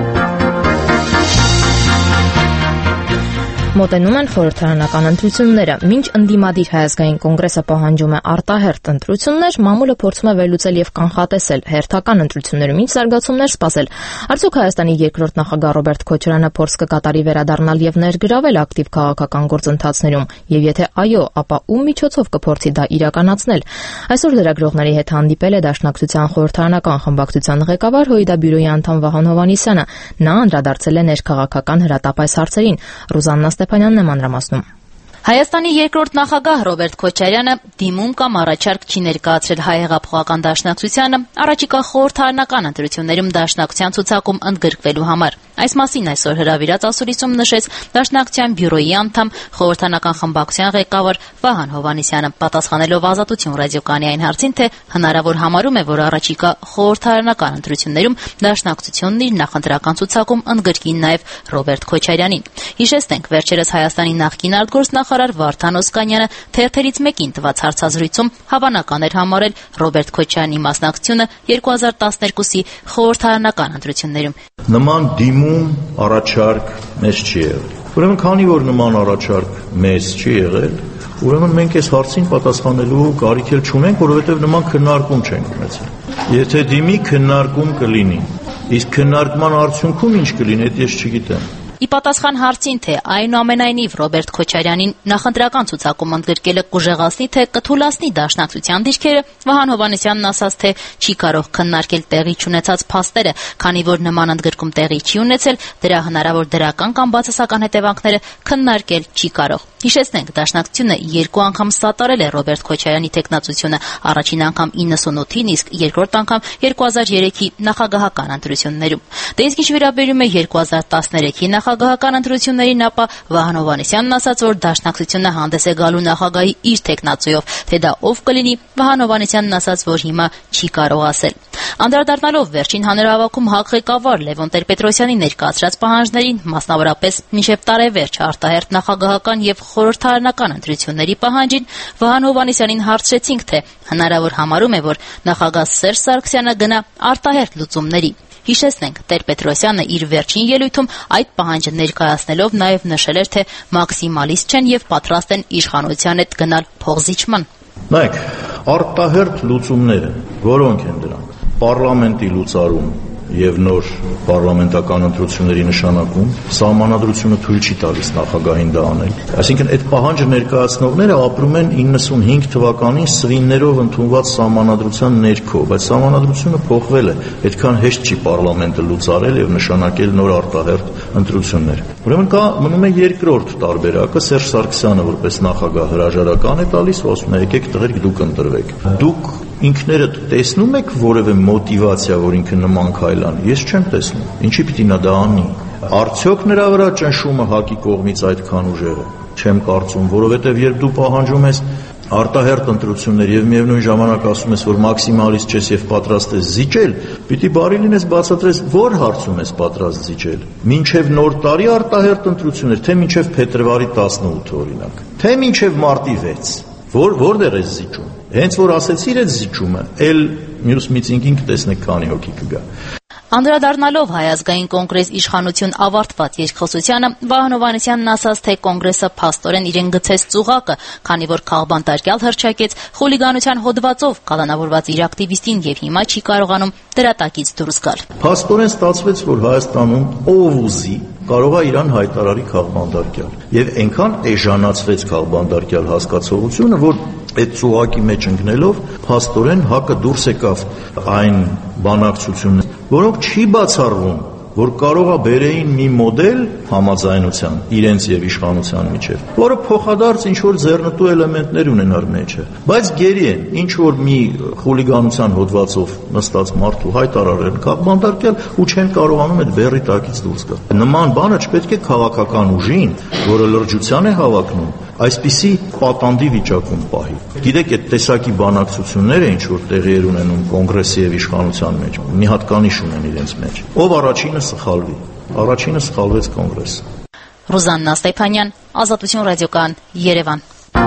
Մոտենում են խորհրդարանական ընտրությունները։ Մինչ ընդդիմադիր Հայազգային կոնգրեսը պահանջում է արտահերթ ընտրություններ, մամուլը փորձում է վերլուծել եւ կանխատեսել հերթական ընտրություններում ինչ զարգացումներ սպասել։ Արդյոք Հայաստանի երկրորդ նախագահ Ռոբերտ Քոչարյանը փորձ կկատարի վերադառնալ եւ ներգրավել ակտիվ քաղաքական գործընթացներում, եւ եթե այո, ապա ում միջոցով կփորձի դա իրականացնել։ Այսօր լրագրողների հետ հանդիպել է Դաշնակցության խորհրդարանական խմբակցության ղեկավար Հույդա բյուրոյի անդամ Վահան Հովհաննիսյանը։ Նա անդրադարձել է ներքաղաքական հրատապայս հարցերին։ Ռուզաննա Ստեփանյանն է մանրամասնում։ Հայաստանի երկրորդ նախագահ Ռոբերտ Քոչարյանը դիմում կամ առաջարկ չի ներկայացրել Հայ հեղափոխական դաշնակցությանը առաջիկա խորհրդարանական ընտրություններում դաշնակցության ցուցակում ընդգրկվելու համար։ Այս մասին այսօր հրավիրած ասուլիսում նշեց Դաշնակցության բյուրոյի անդամ խորհրդարանական խմբակցության ղեկավար Վահան Հովհաննիսյանը, պատասխանելով Ազատություն ռադիոկայանի այն հարցին, թե հնարավոր համարում է, որ առաջիկա խորհրդարանական ընտրություններում դաշնակցությունն իր նախընտրական ցուցակում ընդգրկի նաև Ռոբերտ Քոչարյանին։ Հիշեցնենք, վերջերս Հայաստանի նախկին արտգործնախարար Վարդան Օսկանյանը թերթերից մեկին տված հարցազրույցում հավանական էր համարել Ռոբերտ Քոչարյանի մասնակցությունը 2012-ի խորհրդարանական ընտրություններում։ Նման դիմում առաջարկ մեզ չի եղել։ Ուրեմն քանի որ նման առաջարկ մեզ չի եղել, ուրեմն մենք այս հարցին պատասխանելու կարիք էլ չունենք, որովհետև նման քննարկում չենք ունեցել։ Եթե դիմի քննարկում կլինի, իսկ քննարկման արդյունքում ինչ կլինի, դա ես չգիտեմ։ Ի պատասխան հարցին, թե այնուամենայնիվ Ռոբերտ Քոչարյանին նախընտրական ցուցակում ընդգրկելը կուժեղացնի, թե կթուլացնի Դաշնակցության դիրքերը, Վահան Հովհաննիսյանն ասաց, թե չի կարող քննարկել տեղի չունեցած փաստերը, քանի որ նման ընդգրկում տեղի չի ունեցել, դրա հնարավոր դրական կամ բացասական հետևանքները քննարկել չի կարող։ Հիշեցնենք, Դաշնակցությունը 2 անգամ սատարել է Ռոբերտ Քոչարյանի թեկնածությունը, առաջին անգամ 98-ին, իսկ երկրորդ անգամ 2003-ի նախագահական ընտրություններում։ Դե իսկ ինչ վերաբերում է 2013-ի նախագահական ընտրություններին, ապա Վահան Հովհաննիսյանն ասաց, որ Դաշնակցությունը հանդես է գալու նախագահի իր թեկնածուով, թե դա ով կլինի, Վահան Հովհաննիսյանն ասաց, որ հիմա չի կարող ասել։ Անդրադառնալով վերջին հանրահավաքում ՀԱԿ ղեկավար Լևոն Տեր-Պետրոսյանի ներկայացրած պահանջներին, մասնավորապես մինչև տարեվերջ արտահերթ նախագահական եւ խորհրդարանական ընտրությունների պահանջին, Վահան Հովհաննիսյանին հարցրեցինք, թե հնարավոր համարում է, որ նախագահ Սերժ Սարգսյանը գնա արտահերթ լուծումների։ Հիշեցնենք, Տեր-Պետրոսյանը իր վերջին ելույթում այդ պահանջը ներկայացնելով նաև նշել էր, թե մաքսիմալիստ չեն եւ պատրաստ են իշխանության հետ գնալ փոխզիջման։ Նայեք, արտահերթ լուծումները որոնք են դրանք։ Պարլամենտի լուծարում եւ նոր պարլամենտական ընտրությունների նշանակում սահմանադրությունը թույլ չի տալիս նախագահին դա անել։ Այսինքն այդ պահանջը ներկայացնողները ապրում են 95 թվականին սվիններով ընդունված սահմանադրության ներքո, բայց սահմանադրությունը փոխվել է, այդքան հեշտ չի պարլամենտը լուծարել եւ նշանակել նոր արտահերթ ընտրություններ։ Ուրեմն մնում է երկրորդ տարբերակը, Սերժ Սարգսյանը որպես նախագահ հրաժարական է տալիս ու ասում է եկեք տղերք դուք ընտրվեք։ Դուք ինքներդ տեսնում եք որևէ մոտիվացիա, որ ինքը նման քայլ անի։ Ես չեմ տեսնում։ Ինչի պիտի նա դա անի։ Արդյոք նրա վրա ճնշումը ՀԱԿ-ի կողմից այդքան ուժեղ է։ Չեմ կարծում, որովհետև երբ դու պահանջում ես արտահերթ ընտրություններ եւ միևնույն ժամանակ ասում ես, որ մաքսիմալիստ ես եւ պատրաստ ես զիջել, պիտի բարի լինես բացատրես, որ հարցում ես պատրաստ զիջել։ Մինչեւ նոր տարի արտահերթ ընտրություններ, թե մինչեւ փետրվարի 18 օրինակ, թե մինչեւ մարտի 6, որտեղ ես զիջում։ Հենց որ ասեցիր այդ զիջումը, էլ մյուս միտինգին կտեսնեք քանի հոգի կգա։ Անդրադառնալով Հայ ազգային կոնգրես իշխանություն ավարտված երկխոսությանը, Վահան Հովհաննիսյանն ասաց, թե կոնգրեսը փաստորեն իրեն գցեց ծուղակը, քանի որ քաղբանտարկյալ հռչակեց խուլիգանության հոդվածով կալանավորված իր ակտիվիստին եւ հիմա չի կարողանում դրա տակից դուրս գալ։ Փաստորեն ստացվեց, որ Հայաստանում ով ուզի կարող է իրան հայտարարի քաղբանտարկյալ եւ այնքան էժանացվեց քաղբանտարկյալ հասկացողությունը, որ այդ ծուղակի մեջ ընկնելով փաստորեն ՀԱԿ-ը դուրս եկավ այն բանակցությունները, որոնք չի բացառվում, որ կարող է բերեին մի մոդել համաձայնության իրենց եւ իշխանության միջեւ, որը փոխադարձ ինչ որ ձեռնտու էլեմենտներ ունենար մեջը, բայց գերի են ինչ որ մի խուլիգանության հոդվածով նստած մարդու հայտարարել քաղբանտարկել ու չեն կարողանում այդ բեռի տակից դուրս գալ։ Նման բանը չպետք է քաղաքական ուժին, որը լրջության է հավակնում, այսպիսի պատանդի վիճակում պահի։ Գիտեք, այդ տեսակի բանակցությունները ինչ որ տեղի էր ունենում կոնգրեսի եւ իշխանության մեջ, մի հատկանիշ ունեն իրենց մեջ։ Ով առաջինը սխալվի։ Առաջինը սխալվեց կոնգրեսը։ Ռուզաննա Ստեփանյան, Ազատություն ռադիոկայան, Երևան։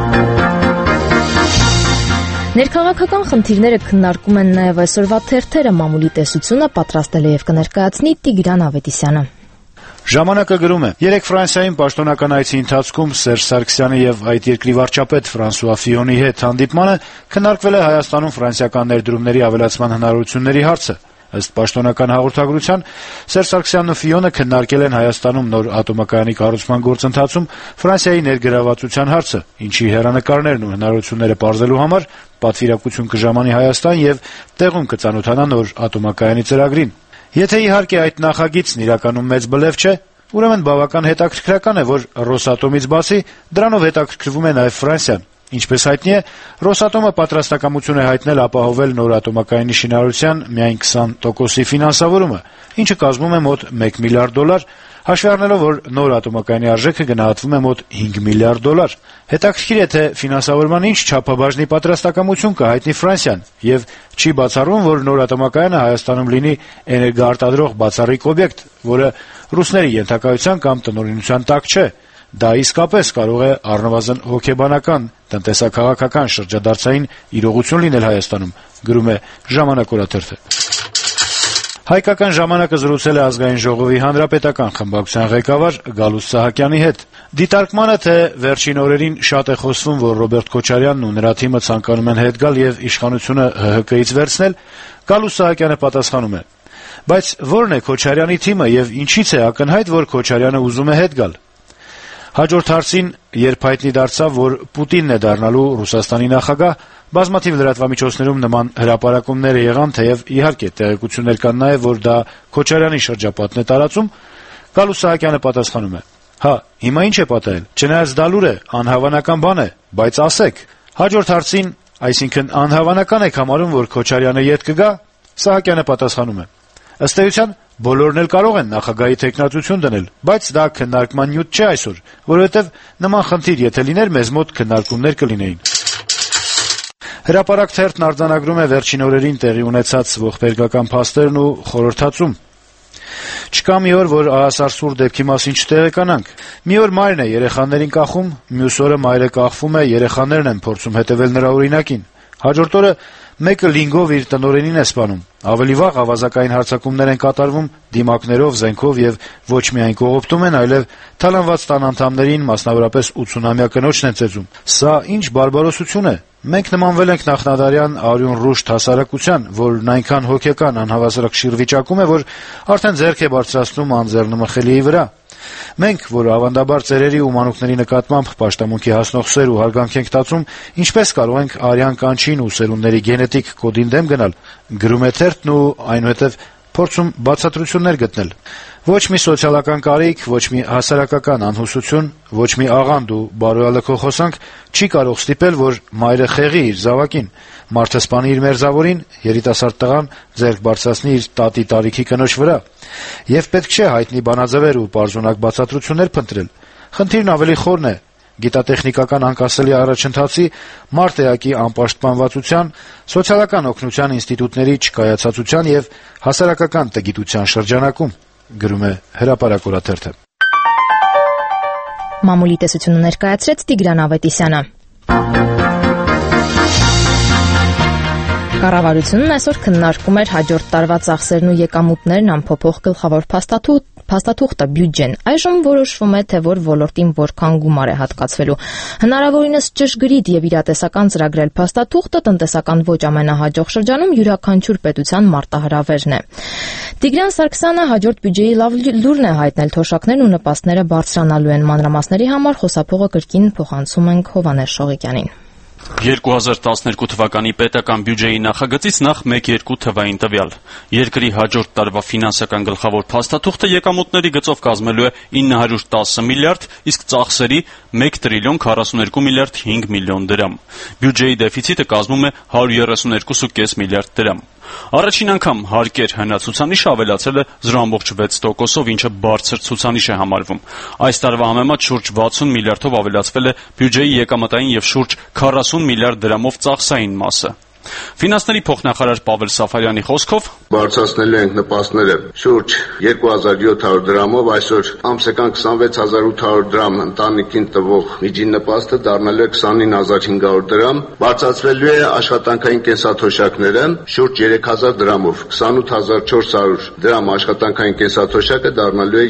Ներքաղաքական խնդիրները քննարկում են նաև այսօրվա թերթերը, մամուլի տեսությունը պատրաստել է եւ կներկայացնի Տիգրան Ավետիսյանը։ Ժամանակը գրում է. երեք Ֆրանսիայում պաշտոնական այցի ընթացքում Սերժ Սարգսյանի եւ այդ երկրի վարչապետ Ֆրանսուଆ Ֆիոնի հետ հանդիպմանը քննարկվել է Հայաստանում ֆրանսիական ներդրումների ավելացման հնարավորությունների հարցը։ Ըստ պաշտոնական հաղորդագրության, Սերժ Սարգսյանն ու Ֆիոնը քննարկել են Հայաստանում նոր ատոմակայանի կառուցման գործընթացում Ֆրանսիայի ներգրավվածության հարցը, ինչի հեռանկարներն ու հնարավորությունները պարզելու համար պատվիրակություն կժամանի Հայաստան եւ տեղում կծանոթանա նոր ատոմակայանի ծրագրին։ Եթե իհարկե այդ նախագիծն իրականում մեծ բլեֆ չէ, ուրեմն բավական հետաքրքրական է, որ Ռոսատոմից բացի դրանով հետաքրքրվում է նաև Ֆրանսիան։ Ինչպես հայտնի է, Ռոսատոմը պատրաստակամություն է հայտնել ապահովել նոր ատոմակայանի շինարարության միայն 20%-ի ֆինանսավորումը, ինչը կազմում է մոտ $1 միլիարդ, հաշվի առնելով, որ նոր ատոմակայանի արժեքը գնահատվում է մոտ $5 միլիարդ։ Հետաքրքիր է, թե ֆինանսավորման ինչ չափաբաժնի պատրաստակամություն կհայտնի Ֆրանսիան, եւ չի բացառվում, որ նոր ատոմակայանը Հայաստանում լինի էներգոարտադրող բացառիկ օբյեկտ, որը ռուսների ենթակայության կամ տնօրինության տակ չէ։ Դա իսկապես կարող է առնվազն հոգեբանական, տնտեսաքաղաքական շրջադարձային իրողություն լինել Հայաստանում, գրում է Ժամանակ օրաթերթը։ Հայկական ժամանակը զրուցել է ազգային ժողովի հանրապետական խմբակցության ղեկավար Գալուստ Սահակյանի հետ։ Դիտարկմանը, թե վերջին օրերին շատ է խոսվում, որ Ռոբերտ Քոչարյանն ու նրա թիմը ցանկանում են հետ գալ եւ իշխանությունը ՀՀԿ-ից վերցնել, Գալուստ Սահակյանը պատասխանում է. Բայց ո՞րն է Քոչարյանի թիմը եւ ինչի՞ց է ակնհայտ, որ Քոչարյանը ուզում է հետ գալ։ Հաջորդ հարցին, երբ հայտնի դարձավ, որ Պուտինն է դառնալու Ռուսաստանի նախագահ, բազմաթիվ լրատվամիջոցներում նման հրապարակումներ եղան, թեև իհարկե տեղեկություններ կան նաեւ, որ դա Քոչարյանի շրջապատն է տարածում, Գալու Սահակյանը պատասխանում է. «Հա, հիմա ինչ է պատահել, չնայած դա լուր է, անհավանական բան է, բայց ասեք»։ Հաջորդ հարցին, այսինքն անհավանական եք համարում, որ Քոչարյանը ետ կգա, Սահակյանը պատասխանում է. «Ըստ էության, բոլորն էլ կարող են նախագահի թեկնածություն դնել, բայց դա քննարկման նյութ չէ այսօր, որովհետեւ նման խնդիր եթե լիներ, մեզ մոտ քննարկումներ կլինեին»։ Հրապարակ թերթն արձանագրում է վերջին օրերին տեղի ունեցած ողբերգական փաստերն ու խորհրդածում. «Չկա մի օր, որ Արասարսուր դեպքի մասին չտեղեկանանք։ Մի օր մայրն է երեխաներին կախում, մյուս օրը մայրը կախվում է, երեխաներն են փորձում հետևել նրա օրինակին։ Հաջորդ օրը մեկը լինգով իր տնօրենին է սպանում։ Ավելի վաղ ավազակային հարձակումներ են կատարվում դիմակներով, զենքով եւ ոչ միայն կողոպտում են, այլեւ թալանված տան անդամներին, մասնավորապես 80-ամյա կնոջն են ծեծում։ Սա ինչ բարբարոսություն է։ Մենք նմանվել ենք նախնադարյան արյուն ռուշտ հասարակության, որն այնքան հոգեկան անհավասարակշիռ վիճակում է, որ արդեն ձեռք է բարձրացնում անձեռնմխելիի վրա։ Մենք, որ ավանդաբար ծերերի ու մանուկների նկատմամբ պաշտամունքի հասնող սեր ու հարգանք ենք տածում, ինչպես կարող ենք արյան կանչին ու սերունդների գենետիկ կոդին դեմ գնալ, գրում է թերթն ու այնուհետև փորձում բացատրություններ գտնել։ Ոչ մի սոցիալական կարիք, ոչ մի հասարակական անհուսություն, ոչ մի աղանդ ու բարոյալքող խոսանք չի կարող ստիպել, որ մայրը խեղի իր զավակին, մարդը սպանի իր մերձավորին, երիտասարդ տղան ձեռք բարձրացնի իր տատի տարիքի կնոջ վրա։ Եվ պետք չէ հայտնի բանաձևեր ու պարզունակ բացատրություններ փնտրել։ Խնդիրն ավելի խորն է՝ գիտատեխնիկական անկասելի առաջընթացի, մարտեակի անպաշտպանվածության, սոցիալական օգնության ինստիտուտների չկայացածության եւ հասարակական տգիտության շրջանակում, գրում է Հրապարակ օրաթերթը։ Մամուլի տեսությունը ներկայացրեց Տիգրան Ավետիսյանը։ Կառավարությունն այսօր քննարկում էր հաջորդ տարվա ծախսերն ու եկամուտներն անփոփոխ գլխավոր փաստաթուղթը բյուջեն։ Այժմ որոշվում է, թե որ ոլորտին որքան գումար է հատկացվելու։ Հնարավորինս ճշգրիտ եւ իրատեսական ծրագրել փաստաթուղթը տնտեսական ոչ ամենահաջող շրջանում յուրաքանչյուր պետության մարտահրավերն է։ Տիգրան Սարգսյանը հաջորդ բյուջեի լավ լուրն է հայտնել, թոշակներն ու նպաստները բարձրանալու են։ Մանրամասների համար խոսափողը կրկին փոխանցում ենք Հովհաննես Շողիկյանին։ 2012 թվականի պետական բյուջեի նախագծից նախ 1-2 թվային տվյալ։ Երկրի հաջորդ տարվա ֆինանսական գլխավոր փաստաթուղթը եկամուտների գծով կազմելու է 910 միլիարդ, իսկ ծախսերի 1 տրիլիոն 42 միլիարդ 5 միլիոն դրամ։ Բյուջեի դեֆիցիտը կազմում է 132.5 միլիարդ դրամ։ Առաջին անգամ հարկեր հնացուցանիշը ավելացել է 0.6%-ով, ինչը բարձր ցուցանիշ է համարվում։ Այս տարվա համեմատ շուրջ 60 միլիարդով ավելացվել է բյուջեի եկամտային եւ շուրջ 40 միլիարդ դրամով ծախսային մասը։ Ֆինանսների փոխնախարար Պավել Սաֆարյանի խոսքով բարձրացնելու ենք նպաստները շուրջ 2700 դրամով, այսօր ամսական 26800 դրամ ընտանիքին տվող միջին նպաստը դառնալու է 29500 դրամ, բարձրացվելու է աշխատանքային կենսաթոշակները շուրջ 3000 դրամով, 28400 դրամ աշխատանքային կենսաթոշակը դառնալու է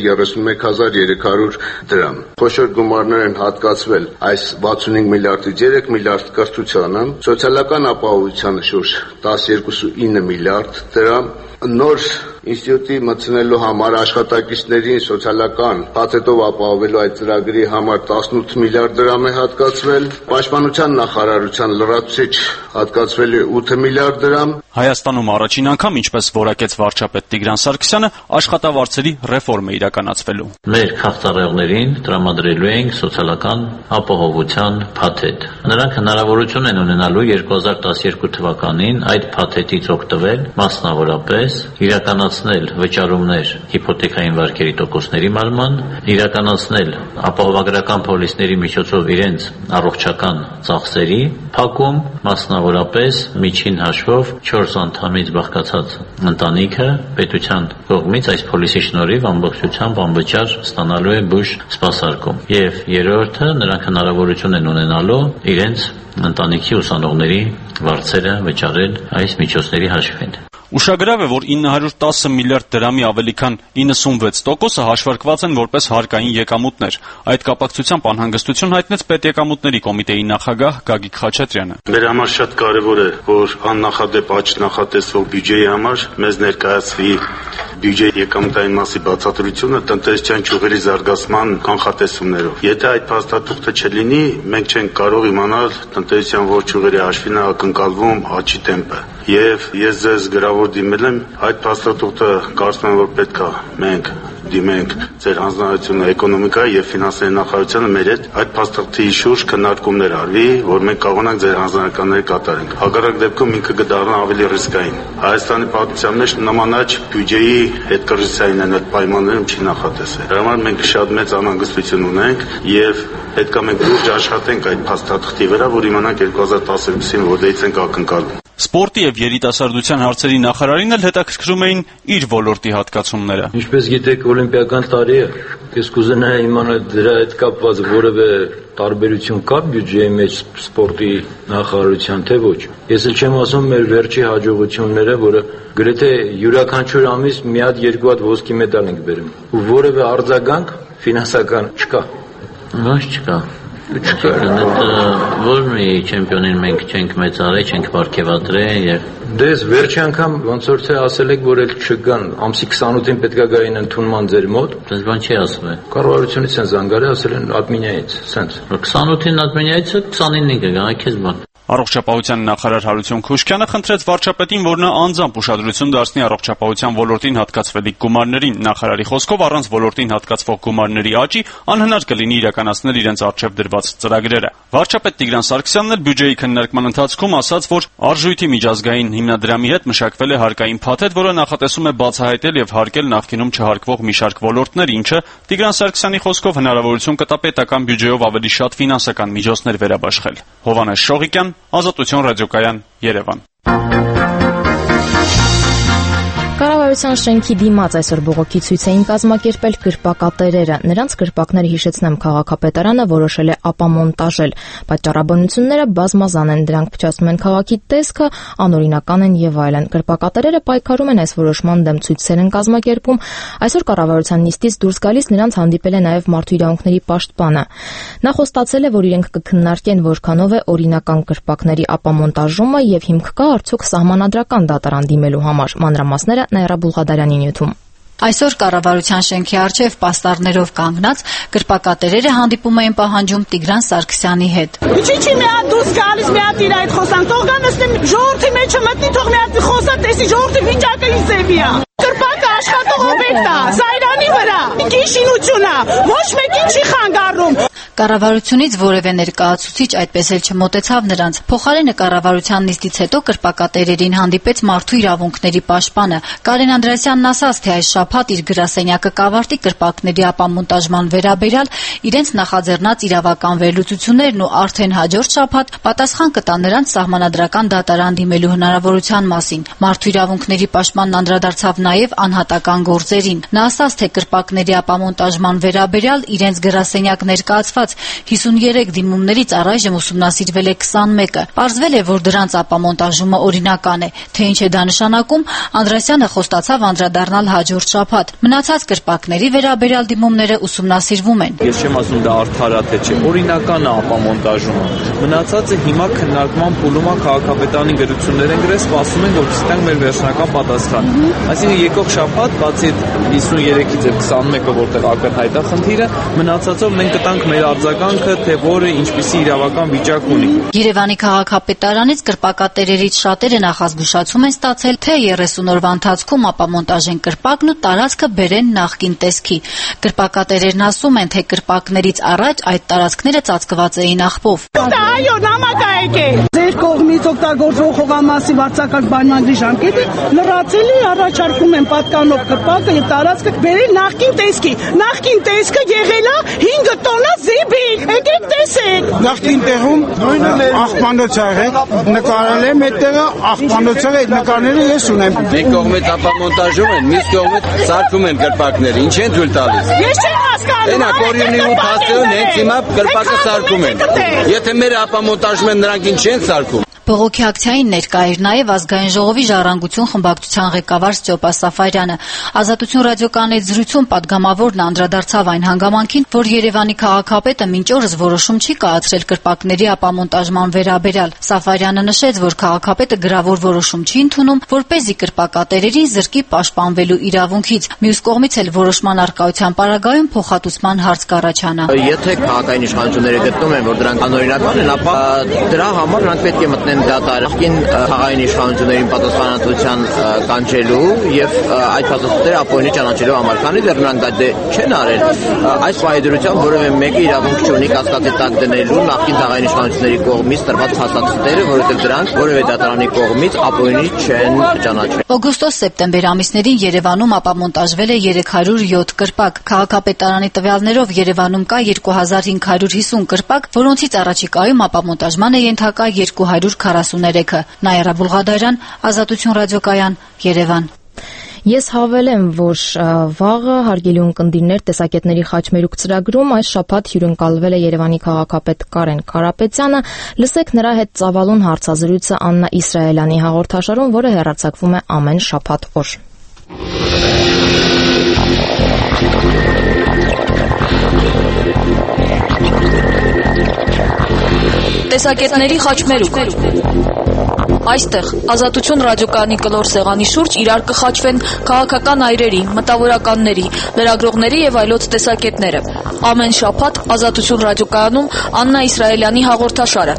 31300 դրամ։ Խոշոր գումարներ են հատկացվել այս 65 միլիարդից 3 միլիարդ կրթությանը, սոցիալական ապահովության շուրջ 12.9 միլիարդ դրամ, նոր ինստիտուտի մտցնելու համար աշխատակիցներին սոցիալական փաթեթով ապահովելու այդ ծրագրի համար 18 միլիարդ դրամ է հատկացվել, պաշտպանության նախարարության լրացուցիչ հատկացվել է 8 միլիարդ դրամ։ Հայաստանում առաջին անգամ, ինչպես որակեց վարչապետ Տիգրան Սարգսյանը, աշխատավարձերի ռեֆորմ է իրականացվելու։ Մեր քաղաքացիներին տրամադրելու ենք սոցիալական ապահովության փաթեթ։ Նրանք հնարավորություն են ունենալու 2012 թվականին այդ փաթեթից օգտվել, մասնավորապես իրականացնել վճարումներ հիփոթեքային վարկերի տոկոսների մարման, իրականացնել ապահովագրական պոլիսների միջոցով իրենց առողջական ծախսերի փակում, մասնավորապես միջին հաշվով 4 անդամից բաղկացած ընտանիքը պետության կողմից այս պոլիսի շնորհիվ ամբողջությամբ անվճար ստանալու է բուժ սպասարկում։ Եվ երրորդը, նրանք հնարավորություն են ունենալու իրենց ընտանիքի ուսանողների վարձերը վճարել այս միջոցների հաշվին։ Ուշագրավ է, որ 910 միլիարդ դրամի ավելի քան 96%-ը հաշվարկված են որպես հարկային եկամուտներ։ Այդ կապակցությամբ անհանգստություն հայտնեց Պետեկամուտների կոմիտեի նախագահ Գագիկ Խաչատրյանը։ Մեր համար շատ կարևոր է, որ աննախադեպ աճ նախատեսվող բյուջեի համար մեզ ներկայացվի բյուջեի եկամուտային մասի բացատրությունը տնտեսության ճյուղերի զարգացման կանխատեսումներով։ Եթե այդ փաստաթուղթը չլինի, մենք չենք կարող իմանալ տնտեսության որ ճյուղերի հաշվին է ակնկալվում աճի տեմպը։ Եվ ես ձեզ գրավոր դիմել եմ, այդ փաստաթուղթը կարծում եմ, որ պետք է մենք դիմենք ձեր հանձնարարությունը էկոնոմիկայի եւ ֆինանսների նախարարությանը մեր հետ այդ փաստաթղթի շուրջ քննարկումներ արվի, որ մենք կարողանանք ձեր հանձնարարականները կատարենք։ Հակառակ դեպքում ինքը կդառնա ավելի ռիսկային։ Հայաստանի պատմության մեջ նման աճ բյուջեի հետ կրժցային են այդ պայմաններում չի նախատեսել։ Դրա համար մենք շատ մեծ անհանգստություն ունենք եւ պետք է մենք լուրջ աշխատենք այդ փաստաթղթի վրա, որ իմանանք 2012-ին որտեղից ենք ակնկալում։ Սպորտի եւ երիտասարդության հարցերի նախարարին էլ հետաքրքրում էին իր ոլորտի հատկացումները։ Ինչպես գիտեք, օլիմպիական տարի է։ Ես կուզենայի իմանալ դրա հետ կապված որևէ տարբերություն կա բյուջեի մեջ սպորտի նախարարության թե ոչ։ Ես էլ չեմ ասում մեր վերջի հաջողությունները, որը գրեթե յուրաքանչյուր ամիս մի հատ երկու հատ ոսկի մեդալ ենք բերում։ Ու որևէ արձագանք ֆինանսական չկա։ Ոչ չկա։ Որ մի չեմպիոնին մենք չենք մեծարել, չենք պարգևատրել եւ դες վերջի անգամ ոնց որ թե ասել եք, որ էլ չգան, ամսի 28-ին պետք է գային ընդունման ձեր մոտ։ Դες բան չի ասվել։ Կառավարությունից են զանգարել, ասել են ադմինիայից, սենց։ 28-ին ադմինիայից 29-ին կգան, այ քեզ բան։ Առողջապահության նախարար Հարություն Քուշկյանը խնդրեց վարչապետին, որ նա անձամբ ուշադրություն դարձնի առողջապահության ոլորտին հատկացվելիք գումարներին։ Նախարարի խոսքով առանց ոլորտին հատկացվող գումարների աճի անհնար կլինի իրականացնել իրենց առջև դրված ծրագրերը։ Վարչապետ Տիգրան Սարգսյանն էլ բյուջեի քննարկման ընթացքում ասաց, որ արժույթի միջազգային հիմնադրամի հետ մշակվել է հարկային փաթեթ, որը նախատեսում է բացահայտել եւ հարկել նախկինում չհարկվող մի շարք ոլորտներ, ինչը Տիգրան Սարգսյանի խոսքով հնարավորություն կտա պետական բյուջեով ավելի շատ ֆինանսական միջոցներ վերաբաշխել։ Հովհաննես Շողիկյան, Ազատություն ռադիոկայան, Երևան։ Կառավարության շենքի դիմաց այսօր բողոքի ցույց էին կազմակերպել կրպակատերերը։ Նրանց կրպակները, հիշեցնեմ, քաղաքապետարանը որոշել է ապամոնտաժել։ Պատճառաբանությունները բազմազան են, դրանք փչացնում են քաղաքի տեսքը, անօրինական են եւ այլն։ Կրպակատերերը պայքարում են այս որոշման դեմ, ցույցեր են կազմակերպում։ Այսօր կառավարության նիստից դուրս գալիս նրանց հանդիպել է նաեւ մարդու իրավունքների պաշտպանը։ Նա խոստացել է, որ իրենք կքննարկեն որքանով է օրինական կրպակների ապամոնտաժումը եւ հիմք կա արդյոք սահմանադրական դատարան դիմելու համար։ Մանրամասները Նաիրա Բուլղադարյանի նյութում։ Այսօր կառավարության շենքի առջև պաստառներով կանգնած կրպակատերերը հանդիպում էին պահանջում Տիգրան Սարգսյանի հետ։ Ինչի՞ մի հատ դուրս գալիս, մի հատ իր այդ խոսան, թող գա նստեն ժողովրդի մեջը մտնի, թող մի հատ խոսա, տեսի ժողովրդի վիճակը ինձ է։ Կրպակը աշխատող օբյեկտ է, Զայրանի վրա, գիշինություն է, ոչ մեկին չի խանգարում։ Կառավարությունից որևէ ներկայացուցիչ այդպես էլ չմոտեցավ նրանց։ Փոխարենը կառավարության նիստից հետո կրպակատերերին հանդիպեց մարդու իրավունքների պաշտպանը։ Կարեն Անդրեասյանն ասաց, թե այս շաբաթ իր գրասենյակը կավարտի կրպակների ապամոնտաժման վերաբերյալ իրենց նախաձեռնած իրավական վերլուծություններն ու արդեն հաջորդ շաբաթ պատասխան կտա նրանց սահմանադրական դատարան դիմելու հնարավորության մասին։ Մարդու իրավունքների պաշտպանն անդրադարձավ նաև անհատական գործերին։ Նա ասաց, թե կրպակների ապամոնտաժման վերաբերյալ իրենց գրասենյակ ներկայացված 53 դիմումներից առայժմ ուսումնասիրվել է 21-ը։ Պարզվել է, որ դրանց ապամոնտաժումը օրինական է։ Թե ինչ է դա նշանակում, Անդրեասյանը խոստացավ անդրադառնալ հաջորդ շաբաթ։ Մնացած կրպակների վերաբերյալ դիմումները ուսումնասիրվում են։ Ես չեմ ասում դա արդար է թե չէ, օրինական է ապամոնտաժումը։ Մնացածը հիմա քննարկման փուլում է, քաղաքապետարանի գրություններ են գրել, սպասում են, որ ստանանք մեր վերջնական պատասխան։ Այսինքն եկող շաբաթ, բացի 53-ից եւ 21-ը, որտեղ ակնհայտ է խնդիրը, մնացածով մենք կտանք մեր արձագանքը, թե որը ինչպիսի իրավական վիճակ ունի։ Երևանի քաղաքապետարանից կրպակատերերից շատերը նախազգուշացում են ստացել, թե 30 օրվա ընթացքում ապամոնտաժեն կրպակն ու տարածքը բերեն նախկին տեսքի։ Կրպակատերերն ասում են, թե կրպակներից առաջ այդ տարածքները ծածկված էին աղբով։ Այո, նամակ է եկել։ Ձեր կողմից օգտագործող հողամասի վարձակարգ բանվանդի ժամկետը լրացել է, առաջարկում են պատկանող կրպակը եւ տարածքը բերել նախկին տեսքի։ Նախկին տեսքը եղել է 5 տոննա զիբիլ։ Եկեք տեսեք։ Նախկին տեղում աղբանոցը նկարել եմ, այդտեղը աղբանոցը այդ նկարները ես ունեմ։ Մի կողմից ապամոնտաժում են, մյուս կողմից սարքում են կրպակները։ Ինչ են թույլ տալիս։ Ես չեմ հասկանում։ Այնա կորյունի ու փաստերն հենց հիմա կրպակը սարքում են։ Եթե մեր ապամոնտաժում են, նրանք ինչ են սարքում։ Բողոքի ակցիային ներկա էր նաև Ազգային ժողովի Ժառանգություն խմբակցության ղեկավար Ստյոպա Սաֆարյանը։ Ազատություն ռադիոկայանի հետ զրույցում պատգամավորն անդրադարձավ այն հանգամանքին, որ Երևանի քաղաքապետը մինչ օրս որոշում չի կայացրել կրպակների ապամոնտաժման վերաբերյալ։ Սաֆարյանը նշեց, որ քաղաքապետը գրավոր որոշում չի ընդունում, որպեսզի կրպակատերերի զրկի պաշտպանվելու իրավունքից։ Մյուս կողմից էլ որոշման առկայության պարագայում փոխհատուցման հարց կառաջանա։ Եթե քաղաքային իշխանությունները գտնում են, որ դրանք անօրինական են, ապա դրա համար նրանք պետք է մտնեն դատարան քաղաքային իշխանություններին պատասխանատվության կանչելու եւ այդ պատասխանատվերը ապօրինի ճանաչելու համար, քանի դեռ նրանք դա չեն արել, այս պայմանությամբ որևէ մեկը իրավունք չունի կասկածի տակ դնելու նախկին քաղաքային իշխանությունների կողմից տրված փաստաթղթերը, որովհետեւ դրանք որևէ դատարանի կողմից ապօրինի չեն ճանաչվել։ Օգոստոս-սեպտեմբեր ամիսներին Երևանում ապամոնտաժվել է 307 կրպակ։ Քաղաքապետարանի տվյալներով Երևանում կա 2550 կրպակ, որոնցից առաջիկայում ապամոնտաժման է ենթակա 243-ը։ Նաիրա Բուլղադարյան, Ազատություն ռադիոկայան, Երևան։ Ես հավելեմ, որ վաղը հարգելի ունկնդիրներ տեսակետների խաչմերուկ ծրագրում այս շաբաթ հյուրընկալվել է Երևանի քաղաքապետ Կարեն Կարապետյանը։ Լսեք նրա հետ ծավալուն հարցազրույցը Աննա Իսրայելյանի հաղորդաշարում, որը հեռարձակվում է ամեն շաբաթ օր։ Տեսակետների խաչմերուկ։ Այստեղ Ազատություն ռադիոկայանի կլոր սեղանի շուրջ իրար կխաչվեն քաղաքական այրերի, մտավորականների, լրագրողների եւ այլոց տեսակետները։ Ամեն շաբաթ Ազատություն ռադիոկայանում Աննա Իսրայելյանի հաղորդաշարը։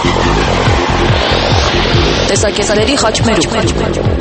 Տեսակետների խաչմերուկ։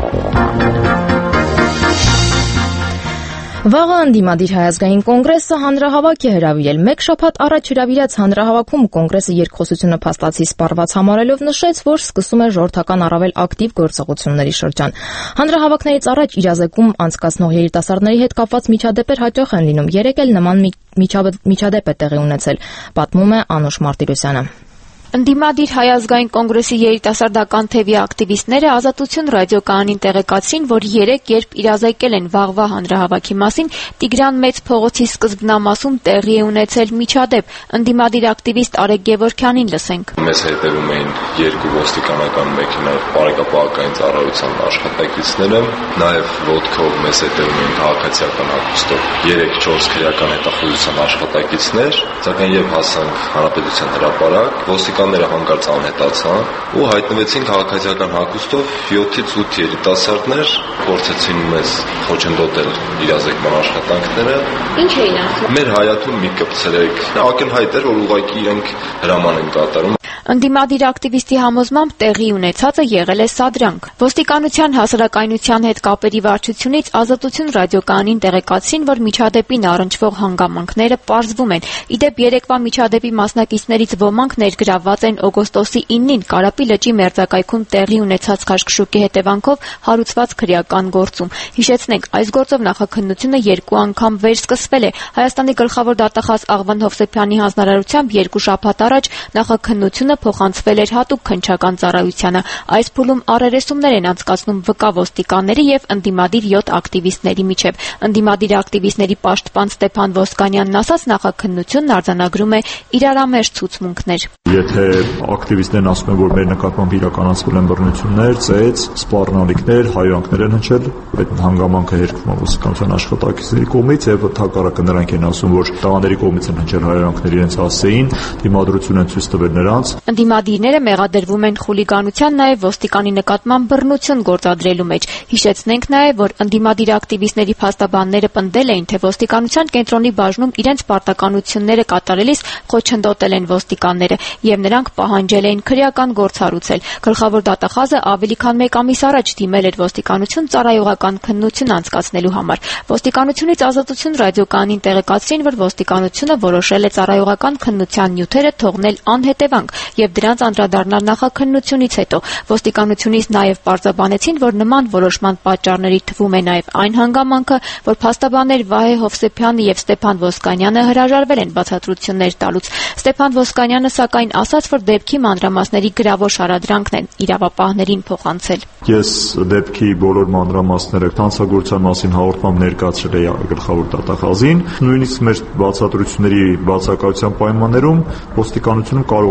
Վաղը ընդդիմադիր Հայազգային կոնգրեսը հանրահավաք է հրավիրել։ Մեկ շաբաթ առաջ հրավիրած հանրահավաքում կոնգրեսը երկխոսությունը փաստացի սպառված համարելով նշեց, որ սկսում է ժողովրդական առավել ակտիվ գործողությունների շրջան։ Հանրահավաքներից առաջ իրազեկում անցկացնող երիտասարդների հետ կապված միջադեպեր հաճախ են լինում։ Երեկ էլ նման միջադեպ է տեղի ունեցել, պատմում է Անուշ Մարտիրոսյանը։ Ընդդիմադիր Հայազգային կոնգրեսի երիտասարդական թևի ակտիվիստները Ազատություն ռադիոկայանին տեղեկացին, որ երեկ երբ իրազեկել են վաղվա հանրահավաքի մասին, Տիգրան Մեծ փողոցի սկզբնամասում տեղի է ունեցել միջադեպ։ Ընդդիմադիր ակտիվիստ Արեգ Գևորգյանին լսենք։ Մեզ հետևում էին երկու ոստիկանական մեքենա բարեկապահական ծառայության աշխատակիցները, նաև ոտքով մեզ հետևում էին քաղաքացիական հագուստով 3-4 քրեական հետախուզության աշխատակիցներ, սակայն երբ հասանք Հանրապետության հրապարակ, ոստիկանները հանկարծ անհետացան ու հայտնվեցին քաղաքացիական հագուստով 7-ից 8 երիտասարդներ, փորձեցին մեզ խոչընդոտել իրազեկման աշխատանքները։ Ինչ էին ասում։ Մեր հայաթուն մի կպցրեք, ակնհայտ էր, որ ուղղակի իրենք հրաման են կատարում։ Ընդդիմադիր ակտիվիստի համոզմամբ տեղի ունեցածը եղել է սադրանք։ Ոստիկանության հասարակայնության հետ կապերի վարչությունից Ազատություն ռադիոկայանին տեղեկացին, որ միջադեպին առնչվող հանգամանքները պարզվում են։ Իդեպ երեկվա միջադեպի մասնակիցներից ոմանք ներգրավված են օգոստոսի 9-ին Կարապի լճի մերձակայքում տեղի ունեցած քաշքշուկի հետևանքով հարուցված քրեական գործում։ Հիշեցնենք, այս գործով նախաքննությունը 2 անգամ վերսկսվել է։ Հայաստանի գլխավոր դատախազ Աղվան Հովսեփյանի հանձնարարությամբ 2 շաբաթ առաջ նախաքննությունը փոխանցվել էր հատուկ քննչական ծառայությանը։ Այս փուլում առերեսումներ են անցկացնում վկա ոստիկանների եւ ընդդիմադիր 7 ակտիվիստների միջև։ Ընդդիմադիր ակտիվիստների պաշտպան Ստեփան Ոսկանյանն ասաց, նախաքննությունն արձանագրում է իրարամերժ ցուցմունքներ։ Եթե ակտիվիստներն ասում են, որ մեր նկատմամբ իրականացվել են բռնություններ, ծեծ, սպառնալիքներ, հայհոյանքներ են հնչել, այդ հանգամանքը հերկվում է ոստիկանության աշխատակիցների կողմից եւ հակառակը նրանք են ասում, որ տղաների կողմից են հնչել հայհոյանքներ իրենց հասցեին, դիմադրություն են ցույց տվել նրանց։ Ընդդիմադիրները մեղադրվում են խուլիգանության, նաև ոստիկանի նկատմամբ բռնություն գործադրելու մեջ։ Հիշեցնենք նաև, որ ընդդիմադիր ակտիվիստների փաստաբանները պնդել էին, թե ոստիկանության կենտրոնի բաժնում իրենց պարտականությունները կատարելիս խոչընդոտել են ոստիկանները եւ նրանք պահանջել էին քրեական գործ հարուցել։ Գլխավոր դատախազը ավելի քան 1 ամիս առաջ դիմել էր ոստիկանություն ծառայողական քննություն անցկացնելու համար։ Ոստիկանությունից Ազատություն ռադիոկայանին տեղեկացրին, որ ոստիկանությունը որոշել է ծառայողական քննության նյութերը թողնել անհետևանք եւ դրանց անդրադառնալ նախաքննությունից հետո։ Ոստիկանությունից նաեւ պարզաբանեցին, որ նման որոշման պատճառների թվում է նաեւ այն հանգամանքը, որ փաստաբաններ Վահե Հովսեփյանը եւ Ստեփան Ոսկանյանը հրաժարվել են բացատրություններ տալուց։ Ստեփան Ոսկանյանը սակայն ասաց, որ դեպքի մանրամասների գրավոր շարադրանքն են իրավապահներին փոխանցել։ Ես դեպքի բոլոր մանրամասները հանցագործության մասին հաղորդմամբ ներկայացրել էի գլխավոր դատախազին, նույնիսկ մեր բացատրությունների բացակայության պայմաններում ոստիկանությունում կարող էին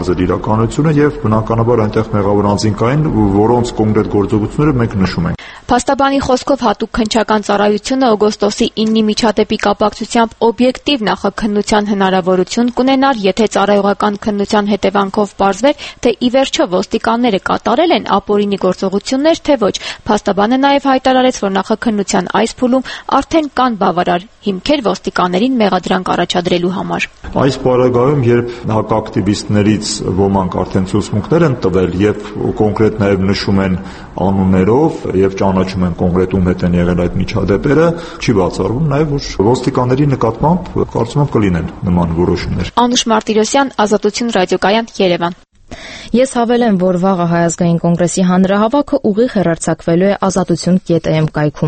ցածր իրականություն է եւ բնականաբար այնտեղ մեղավոր անձինք կային, որոնց կոնկրետ գործողությունները մենք նշում ենք։ Փաստաբանի խոսքով հատուկ քննչական ծառայությունը օգոստոսի 9-ի միջադեպի կապակցությամբ օբյեկտիվ նախաքննության հնարավորություն կունենար, եթե ծառայողական քննության հետևանքով պարզվեր, թե ի վերջո ոստիկանները կատարել են ապօրինի գործողություններ, թե ոչ։ Փաստաբանը նաև հայտարարեց, որ նախաքննության այս փուլում արդեն կան բավարար հիմքեր ոստիկաններին մեղադրանք առաջադրելու համար։ Այս պարագայում, երբ հակակտիվիստներից ոմանք արդեն ցուցմունքներ են տվել եւ կոնկրետ նաեւ նշում են անուններով եւ ճանաչում են կոնկրետ ում հետ են եղել այդ միջադեպերը, չի բացառվում նաեւ որ ոստիկանների նկատմամբ կարծում եմ կլինեն նման որոշումներ։ Անուշ Մարտիրոսյան, Ազատություն ռադիոկայան, Երևան։ Ես հավելեմ, որ վաղը Հայազգային կոնգրեսի հանրահավաքը ուղիղ հեռարձակվելու է Ազատություն.am կայքում։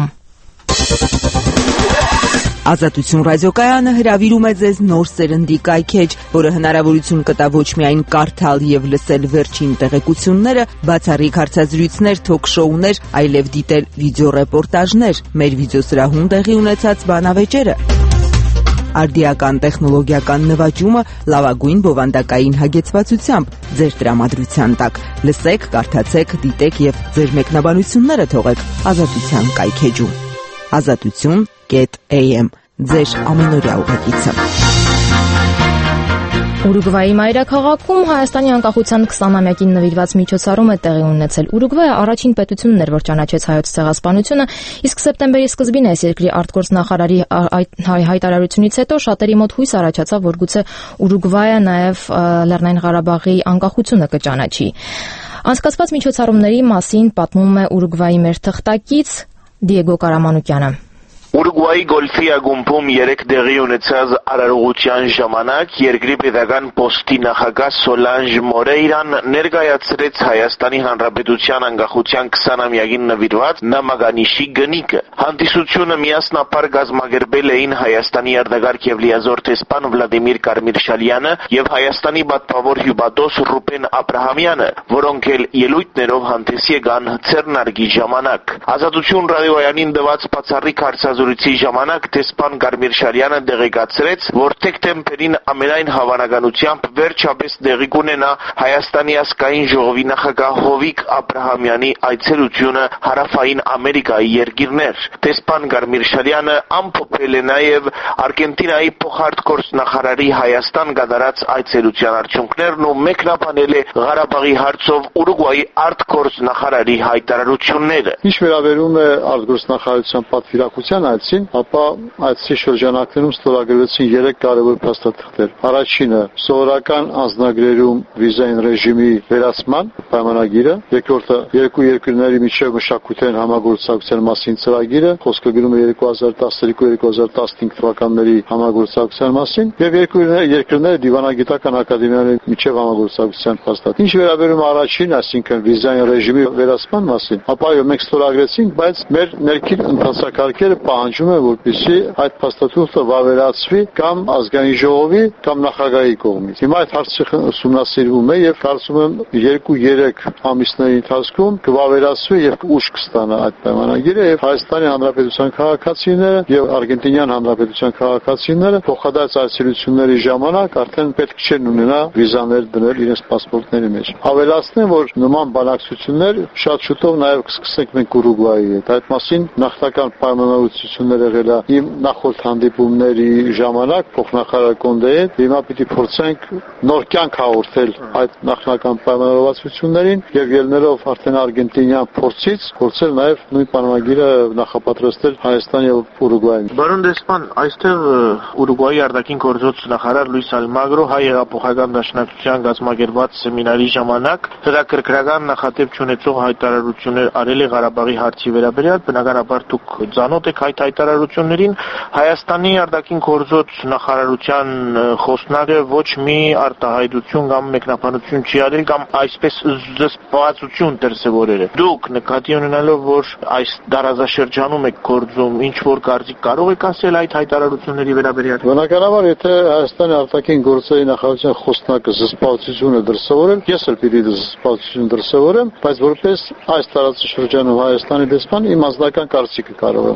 Ազատություն ռադիոկայանը հրավիրում է ձեզ նոր սերնդի կայքեջ, որը հնարավորություն կտա ոչ միայն կարդալ եւ լսել վերջին տեղեկությունները, բացառիկ հարցազրույցներ, թոք-շոուներ, այլև դիտել վիդեոռեպորտաժներ, մեր վիդեոսրահում տեղի ունեցած բանավեճերը, արդիական տեխնոլոգիական նվաճումը լավագույն բովանդակային հագեցվածությամբ ձեր տրամադրության տակ։ Լսեք, կարդացեք, դիտեք եւ ձեր մեկնաբանությունները թողեք Ազատության կայքեջում։ Ազատություն.am ձեր ամենօրյա ուղեկիցը։ Ուրուգվայի մայրաքաղաքում Հայաստանի անկախության 20-ամյակին նվիրված միջոցառում է տեղի ունեցել։ Ուրուգվայը առաջին պետությունն էր, որ ճանաչեց հայոց ցեղասպանությունը, իսկ սեպտեմբերի սկզբին այս երկրի արտգործնախարարի հայտարարությունից հետո շատերի մոտ հույս առաջացավ, որ գուցե Ուրուգվայը նաև Լեռնային Ղարաբաղի անկախությունը կճանաչի։ Անցկացված միջոցառումների մասին պատմում է Ուրուգվայի մեր թղթակից Դիեգո Կարամանուկյանը։ Ուրուգվայի գոլֆի ակումբում 3 տեղի ունեցած արարողության ժամանակ երկրի պետական պոստի նախագահ Սոլանժ Մորեյրան ներկայացրեց Հայաստանի Հանրապետության անկախության 20-ամյակին նվիրված նամականիշի գնիկը։ Հանդիսությունը միասնապար կազմակերպել էին Հայաստանի արտգարք եւ լիազոր տեսփան Վլադիմիր Կարմիրշալյանը եւ Հայաստանի պատվավոր հյուպատոս Ռուբեն Աբրահամյանը, որոնք էլ ելույթներով հանդես եկան ցերնարգի ժամանակ։ Ազատություն ռադիոյանին տված բացառիկ հարցազրույցի ժամանակ տեսփան Կարմիրշալյանը տեղեկացրեց, որ դեկտեմբերին ամենայն հավանականությամբ վերջապես տեղի կունենա Հայաստանի ազգային ժողովի նախագահ Հովիկ Աբրահամյանի այցելությունը Հարավային Ամերիկայի երկիրներ։ Տեսփան Կարմիրշալյանը ամփոփել է նաև Արգենտինայի փոխարտգործնախարարի Հայաստան կատարած այցելության արդյունքներն ու մեկնաբանել է Ղարաբաղի հարցով Ուրուգվայի արտգործնախարարի հայտարարությունները։ Ինչ վերաբերում է արտգործնախարարության պատվիրակության այցին, ապա այցի շրջանակներում ստորագրվեցին 3 կարևոր փաստաթղթեր։ Առաջինը սովորական անձնագրերում վիզային ռեժիմի վերացման պայմանագիրը, երկրորդը երկու երկրների միջև մշակութային համագործակցության մասին ծրագիրը, խոսքը գնում է 2012-2015 թվականների համագործակցության մասին, եւ երկրների դիվանագիտական ակադեմիաների միջև համագործակցության փաստաթղթ։ Ինչ վերաբերում առաջին, այսինքն վիզային ռեժիմի վերացման մասին, ապա մենք ստորագրեցինք, բայց մեր ներքին ընթացակարգերը պահանջում է, որպեսզի այդ փաստաթուղթը վավերացվի կամ ազգային ժողովի կամ նախագահի կողմից։ Հիմա այդ հարցը ուսումնասիրվում է եւ կարծում եմ 2-3 ամիսների ընթացքում կվավերացվի եւ ուժ կստանա այդ պայմանագիրը եւ Հայաստանի Հանրապետության քաղաքացիները եւ Արգենտինյան Հանրապետության քաղաքացիները փոխադարձ այցելությունների ժամանակ արդեն պետք չէ ունենա վիզաներ դնել իրենց պասպորտների մեջ։ Ավելացնեմ, որ նման բանակցություններ շատ շուտով նաեւ կսկսենք մենք Ուրուգվայի հետ։ Այդ մասին նախնական պայմանավորվածություններ եղել է իմ նախորդ հանդիպումների ժամանակ փոխնախարար Կոնդեի հետ։ Հիմա պիտի փորձենք նոր կյանք հաղորդել այդ նախնական պայմանավորվածություններին եւ ելնելով արդեն արգենտինյան փորձից փորձել նաեւ նույն պայմանագիրը նախապատրաստել Հայաստան եւ Ուրուգվայի։ Բարոն դեսպան, այստեղ Ուրուգվայի արտաքին գործոց նախարար Լուիս Ալմագրո հայ հեղափոխական դաշնակցության կազմակերպված սեմինարի ժամանակ հետաքրքրական նախատեպ չունեցող հայտարարություններ արել է Ղարաբաղի հարցի վերաբերյալ։ Բնականաբար դուք ծանոթ եք այդ հայտարարություններին։ Հայաստանի արտաքին գործոց նախարարության խոսնակը ոչ մի արտահայտություն կամ մեկնաբանություն չի արել կամ այսպես զսպվածություն դրսևորել է։ Դուք նկատի ունենալով, որ այս դարաշրջանում եք գործում, ինչ որ կարծիք կարող եք ասել այդ հայտարարությունների վերաբերյալ։ Բնականաբար, եթե Հայաստանի արտաքին գործերի նախարարության խոսնակը զսպվածություն է դրսևորել, ես էլ պիտի զսպվածություն դրսևորեմ, բայց որպես այս տարածաշրջանում Հայաստանի դեսպան իմ անձնական կարծիքը կարող եմ հայտնել։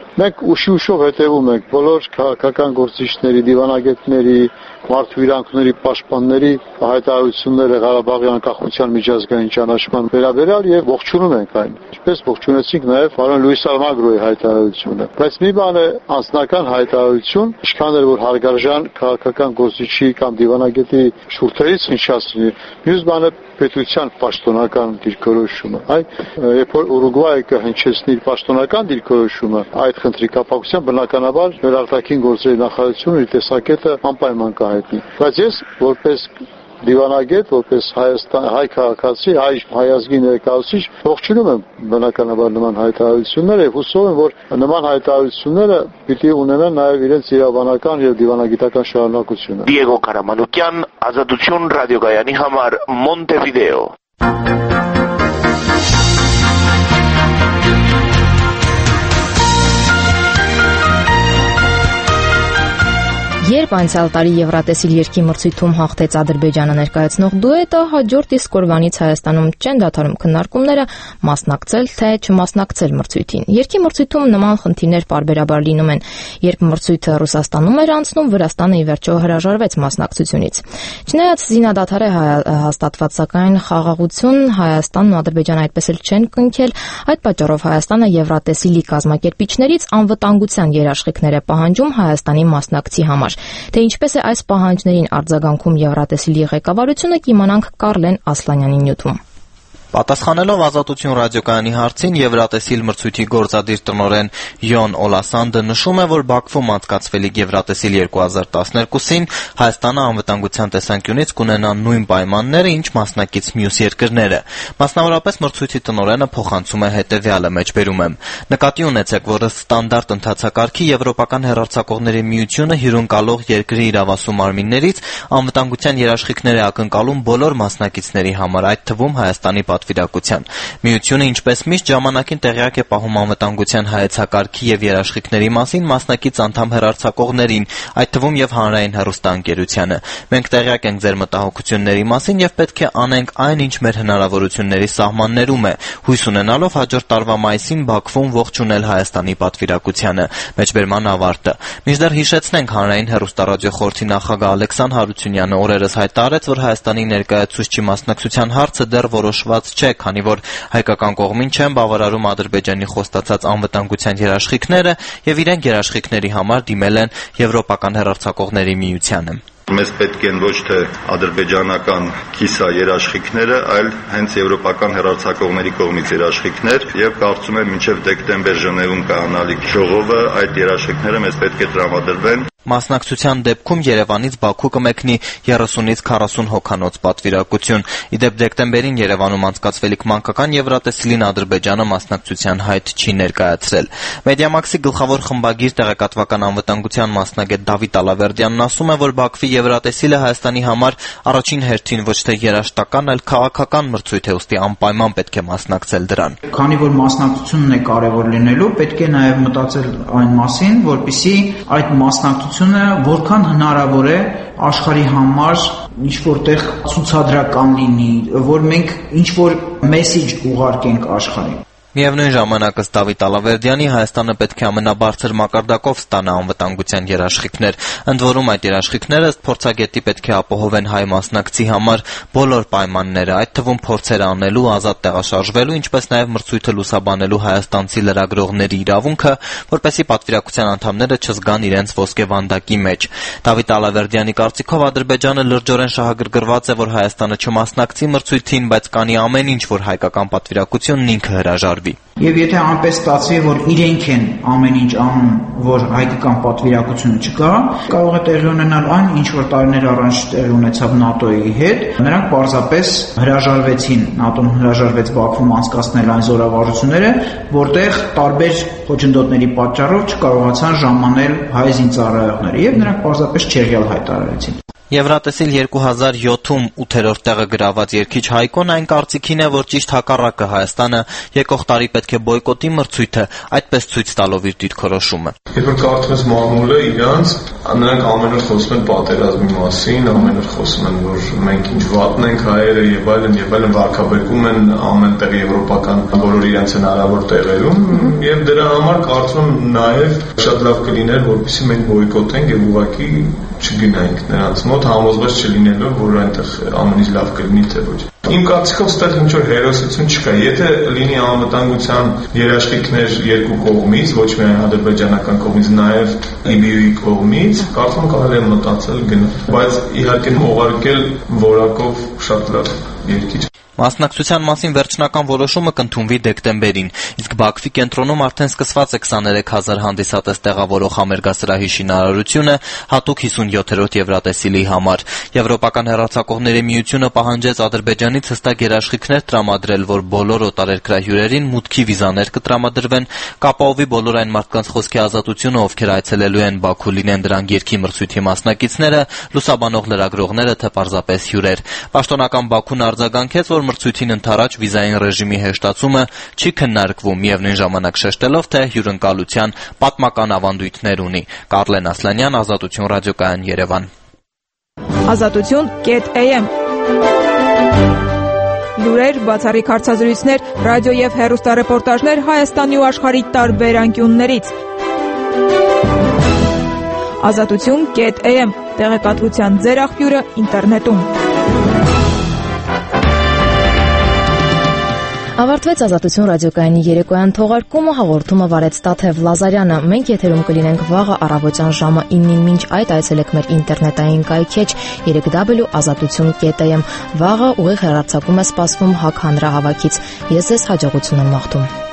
Մենք ուշով հետևում ենք բոլոր քաղաքական գործիչների, դիվանագետների, մարդու իրավունքների պաշտպանների հայտարարությունները Ղարաբաղի անկախության միջազգային ճանաչման վերաբերյալ եւ ողջունում ենք այն։ Ինչպես ողջունեցինք նաեւ պարոն Լուիս Ալմագրոյի հայտարարությունը։ Բայց մի բան է անձնական հայտարարություն, ինչքան էլ որ հարգարժան քաղաքական գործիչի կամ դիվանագետի շուրթերից հնչացնի, մյուս բանը պետության պաշտոնական դիրքորոշումը։ Երբ որ Ուրուգվայը կհնչեցնի իր պաշտոնական դիրքորոշումը, այդ խնդրի կապակցությամբ բնականաբար մեր արտաքին գործերի նախարարությունը իր տեսակետը անպայման կհայտնի։ Բայց ես որպես դիվանագետ, որպես հայ քաղաքացի, հայ ազգի ներկայացուցիչ ողջունում եմ բնականաբար նման հայտարարությունները եւ հուսով եմ, որ նման հայտարարությունները պիտի ունենան նաեւ իրենց իրավաբանական եւ դիվանագիտական շարունակությունը։ Դիեգո Կարամանուկյան, Ազատություն ռադիոգայանի համար, Մոնտեվիդեո։ Երբ անցյալ տարի Եվրատեսիլ երգի մրցույթում հաղթեց Ադրբեջանը ներկայացնող դուետը, հաջորդ իսկ օրվանից Հայաստանում չեն դադարում քննարկումները մասնակցել թե չմասնակցել մրցույթին։ Երգի մրցույթում նման խնդիրներ պարբերաբար լինում են։ Երբ մրցույթը Ռուսաստանում էր անցնում, Վրաստանը ի վերջո հրաժարվեց մասնակցությունից։ Չնայած զինադադար է հաստատված, սակայն խաղաղություն Հայաստանն ու Ադրբեջանը այդպես էլ չեն կնքել։ Այդ պատճառով Հայաստանը Եվրատեսիլի կազմակերպիչներից անվտանգության երաշխիքներ է պահանջում Հայաստանի մասնակցի համար։ Թե ինչպես է այս պահանջներին արձագանքում Եվրատեսիլի ղեկավարությունը, կիմանանք Կարլեն Ասլանյանի նյութում։ Պատասխանելով Ազատություն ռադիոկայանի հարցին, Եվրատեսիլ մրցույթի գործադիր տնօրեն Յոն Օլասանդը նշում է, որ Բաքվում անցկացվելիք Եվրատեսիլ 2012-ին Հայաստանը անվտանգության տեսանկյունից կունենա նույն պայմանները, ինչ մասնակից մյուս երկրները։ Մասնավորապես մրցույթի տնօրենը փոխանցում է հետևյալը, մեջբերում եմ. նկատի ունեցեք, որ ստանդարտ ընթացակարգի Եվրոպական հեռարձակողների միությունը հյուրընկալող երկրի իրավասու մարմիններից անվտանգության երաշխիքներ է ակնկալում բոլոր մասնակիցների համար, այդ թվում Հայաստանի պատվիրակության։ Միությունը ինչպես միշտ ժամանակին տեղյակ է պահում անվտանգության հայեցակարգի եւ երաշխիքների մասին մասնակից անդամ հեռարձակողներին, այդ թվում եւ հանրային հեռուստաընկերությանը։ Մենք տեղյակ ենք ձեր մտահոգությունների մասին եւ պետք է անենք այն, ինչ մեր հնարավորությունների սահմաններում է, հույս ունենալով հաջորդ տարվա մայիսին Բաքվում ողջունել Հայաստանի պատվիրակությանը։ Մեջբերման ավարտը։ Մինչդեռ հիշեցնենք, հանրային հեռուստառադիո խորհրդի նախագահ Ալեքսան Հարությունյանը օրերս հայտարարեց, որ Հայաստանի ներկայացուցչի մասնակցության հարցը դեռ որոշված չէ, քանի որ հայկական կողմին չեն բավարարում Ադրբեջանի խոստացած անվտանգության երաշխիքները եւ իրենք երաշխիքների համար դիմել են Եվրոպական հեռարձակողների միությանը։ Մեզ պետք են ոչ թե ադրբեջանական կիսա երաշխիքները, այլ հենց եվրոպական հեռարձակողների կողմից երաշխիքներ եւ կարծում եմ մինչեւ դեկտեմբեր Ժնևում կայանալիք ժողովը այդ երաշխիքները մեզ պետք է տրամադրվեն։ Մասնակցության դեպքում Երևանից Բաքու կմեկնի 30-ից 40 հոգանոց պատվիրակություն։ Իդեպ դեկտեմբերին Երևանում անցկացվելիք մանկական Եվրատեսիլին Ադրբեջանը մասնակցության հայտ չի ներկայացրել։ Մեդիամաքսի գլխավոր խմբագիր տեղեկատվական անվտանգության մասնագետ Դավիթ Ալավերդյանն ասում է, որ Բաքվի Եվրատեսիլը Հայաստանի համար առաջին հերթին ոչ թե երաժշտական, այլ քաղաքական մրցույթ է, ուստի անպայման պետք է մասնակցել դրան։ Քանի որ մասնակցությունն է կարևոր լինելու, պետք է նաև մտածել այն մասին, որպեսզի այդ մասնակցությունը որքան հնարավոր է աշխարհի համար ինչ որտեղ ցուցադրական լինի, որ մենք ինչ որ մեսեջ ուղարկենք աշխարհին։ Միևնույն ժամանակ ըստ Դավիթ Ալավերդյանի Հայաստանը պետք է ամենաբարձր մակարդակով ստանա անվտանգության երաշխիքներ։ Ընդ որում այդ երաշխիքները ըստ փորձագետի պետք է ապահովեն հայ մասնակցի համար բոլոր պայմանները, այդ թվում փորձեր անելու, ազատ տեղաշարժվելու, ինչպես նաև մրցույթը լուսաբանելու հայաստանցի լրագրողների իրավունքը, որպեսզի պատվիրակության անդամները չզգան իրենց ոսկեվանդակի մեջ։ Դավիթ Ալավերդյանի կարծիքով Ադրբեջանը լրջորեն շահագրգռված է, որ Հայաստանը չմասնակցի մրցույթին, բայց կանի ամեն ինչ, որ հայկական պատվիրակությունն ինքը հրաժարվի։ Եվ եթե այնպես ստացվի, որ իրենք են ամեն ինչ անում, որ հայկական պատվիրակությունը չկա, կարող է տեղի ունենալ այն, ինչ որ տարիներ առաջ տեղի ունեցավ ՆԱՏՕ-ի հետ, նրանք պարզապես հրաժարվեցին, ՆԱՏՕ-ն հրաժարվեց Բաքվում անցկացնել այն զորավարժությունները, որտեղ տարբեր խոչընդոտների պատճառով չկարողացան ժամանել հայ զինծառայողները, եւ նրանք պարզապես չեղյալ հայտարարեցին։ Եվրատեսիլ 2007-ում 8-րդ տեղը գրաված երգիչ Հայկոն այն կարծիքին է, որ ճիշտ հակառակը Հայաստանը եկող տարի պետք է բոյկոտի մրցույթը, այդպես ցույց տալով իր դիրքորոշումը։ Երբ որ կարդում ես մամուլը իրանց, նրանք ամեն օր խոսում են պատերազմի մասին, ամեն օր խոսում են, որ մենք ինչ վատն ենք հայերը եւ այլն վարկաբեկում են ամենտեղ եվրոպական բոլոր իրենց հնարավոր տեղերում եւ դրա համար կարծում եմ նաեւ շատ լավ կլիներ, որպեսզի մենք բոյկոտենք եւ ուղղակի չգնանք նրանց մոտ համոզված չլինելով, որ այնտեղ ամենից լավ կլինի թե ոչ։ Իմ կարծիքով ստեղ ինչ որ հերոսություն չկա։ Եթե լինի անվտանգության երաշխիքներ երկու կողմից, ոչ միայն ադրբեջանական կողմից, նաև Լիբիայի կողմից, կարծում կարելի է մտածել գնալ, բայց իհարկե ուղարկել որակով շատ լավ երկիր։ Մասնակցության մասին վերջնական որոշումը կընդունվի դեկտեմբերին, իսկ Բաքվի կենտրոնում արդեն սկսված է 23,000 հանդիսատես տեղավորող համերգասրահի շինարարությունը հատուկ 57-րդ Եվրատեսիլի համար։ Եվրոպական հեռարձակողների միությունը պահանջեց Ադրբեջանից հստակ երաշխիքներ տրամադրել, որ բոլոր օտարերկրահյուրերին մուտքի վիզաներ կտրամադրվեն, կապահովի բոլոր այն մարդկանց խոսքի ազատությունը, ովքեր այցելելու են Բաքու, լինեն դրանք երգի մրցույթի մասնակիցները, լուսաբանող լրագրողները, թե պարզապես հյուրեր։ Պաշտոնական Բաքուն արձագանքեց, որ մրցույթին ընդառաջ վիզային ռեժիմի հեշտացումը չի քննարկվում, միևնույն ժամանակ շեշտելով, թե հյուրընկալության պատմական ավանդույթներ ունի։ Կարլեն Ասլանյան, Ազատություն ռադիոկայան, Երևան։ Ազատություն.am Լուրեր, բացառիկ հարցազրույցներ, ռադիո եւ հեռուստառեպորտաժներ Հայաստանի ու աշխարհի տարբեր անկյուններից։ Ազատություն.am Տեղեկատվության ձեր աղբյուրը ինտերնետում։ Ավարտվեց Ազատություն ռադիոկայանի երեկոյան թողարկումը, հաղորդումը վարեց Տաթև Լազարյանը։ Մենք եթերում կլինենք վաղը առավոտյան ժամը 9-ին, մինչ այդ այցելեք մեր ինտերնետային կայքեջ www.azatutun.am։ Վաղը ուղիղ հեռարձակում է սպասվում Հաք հանրահավաքից։ Ես ձեզ հաջողություն եմ մաղթում։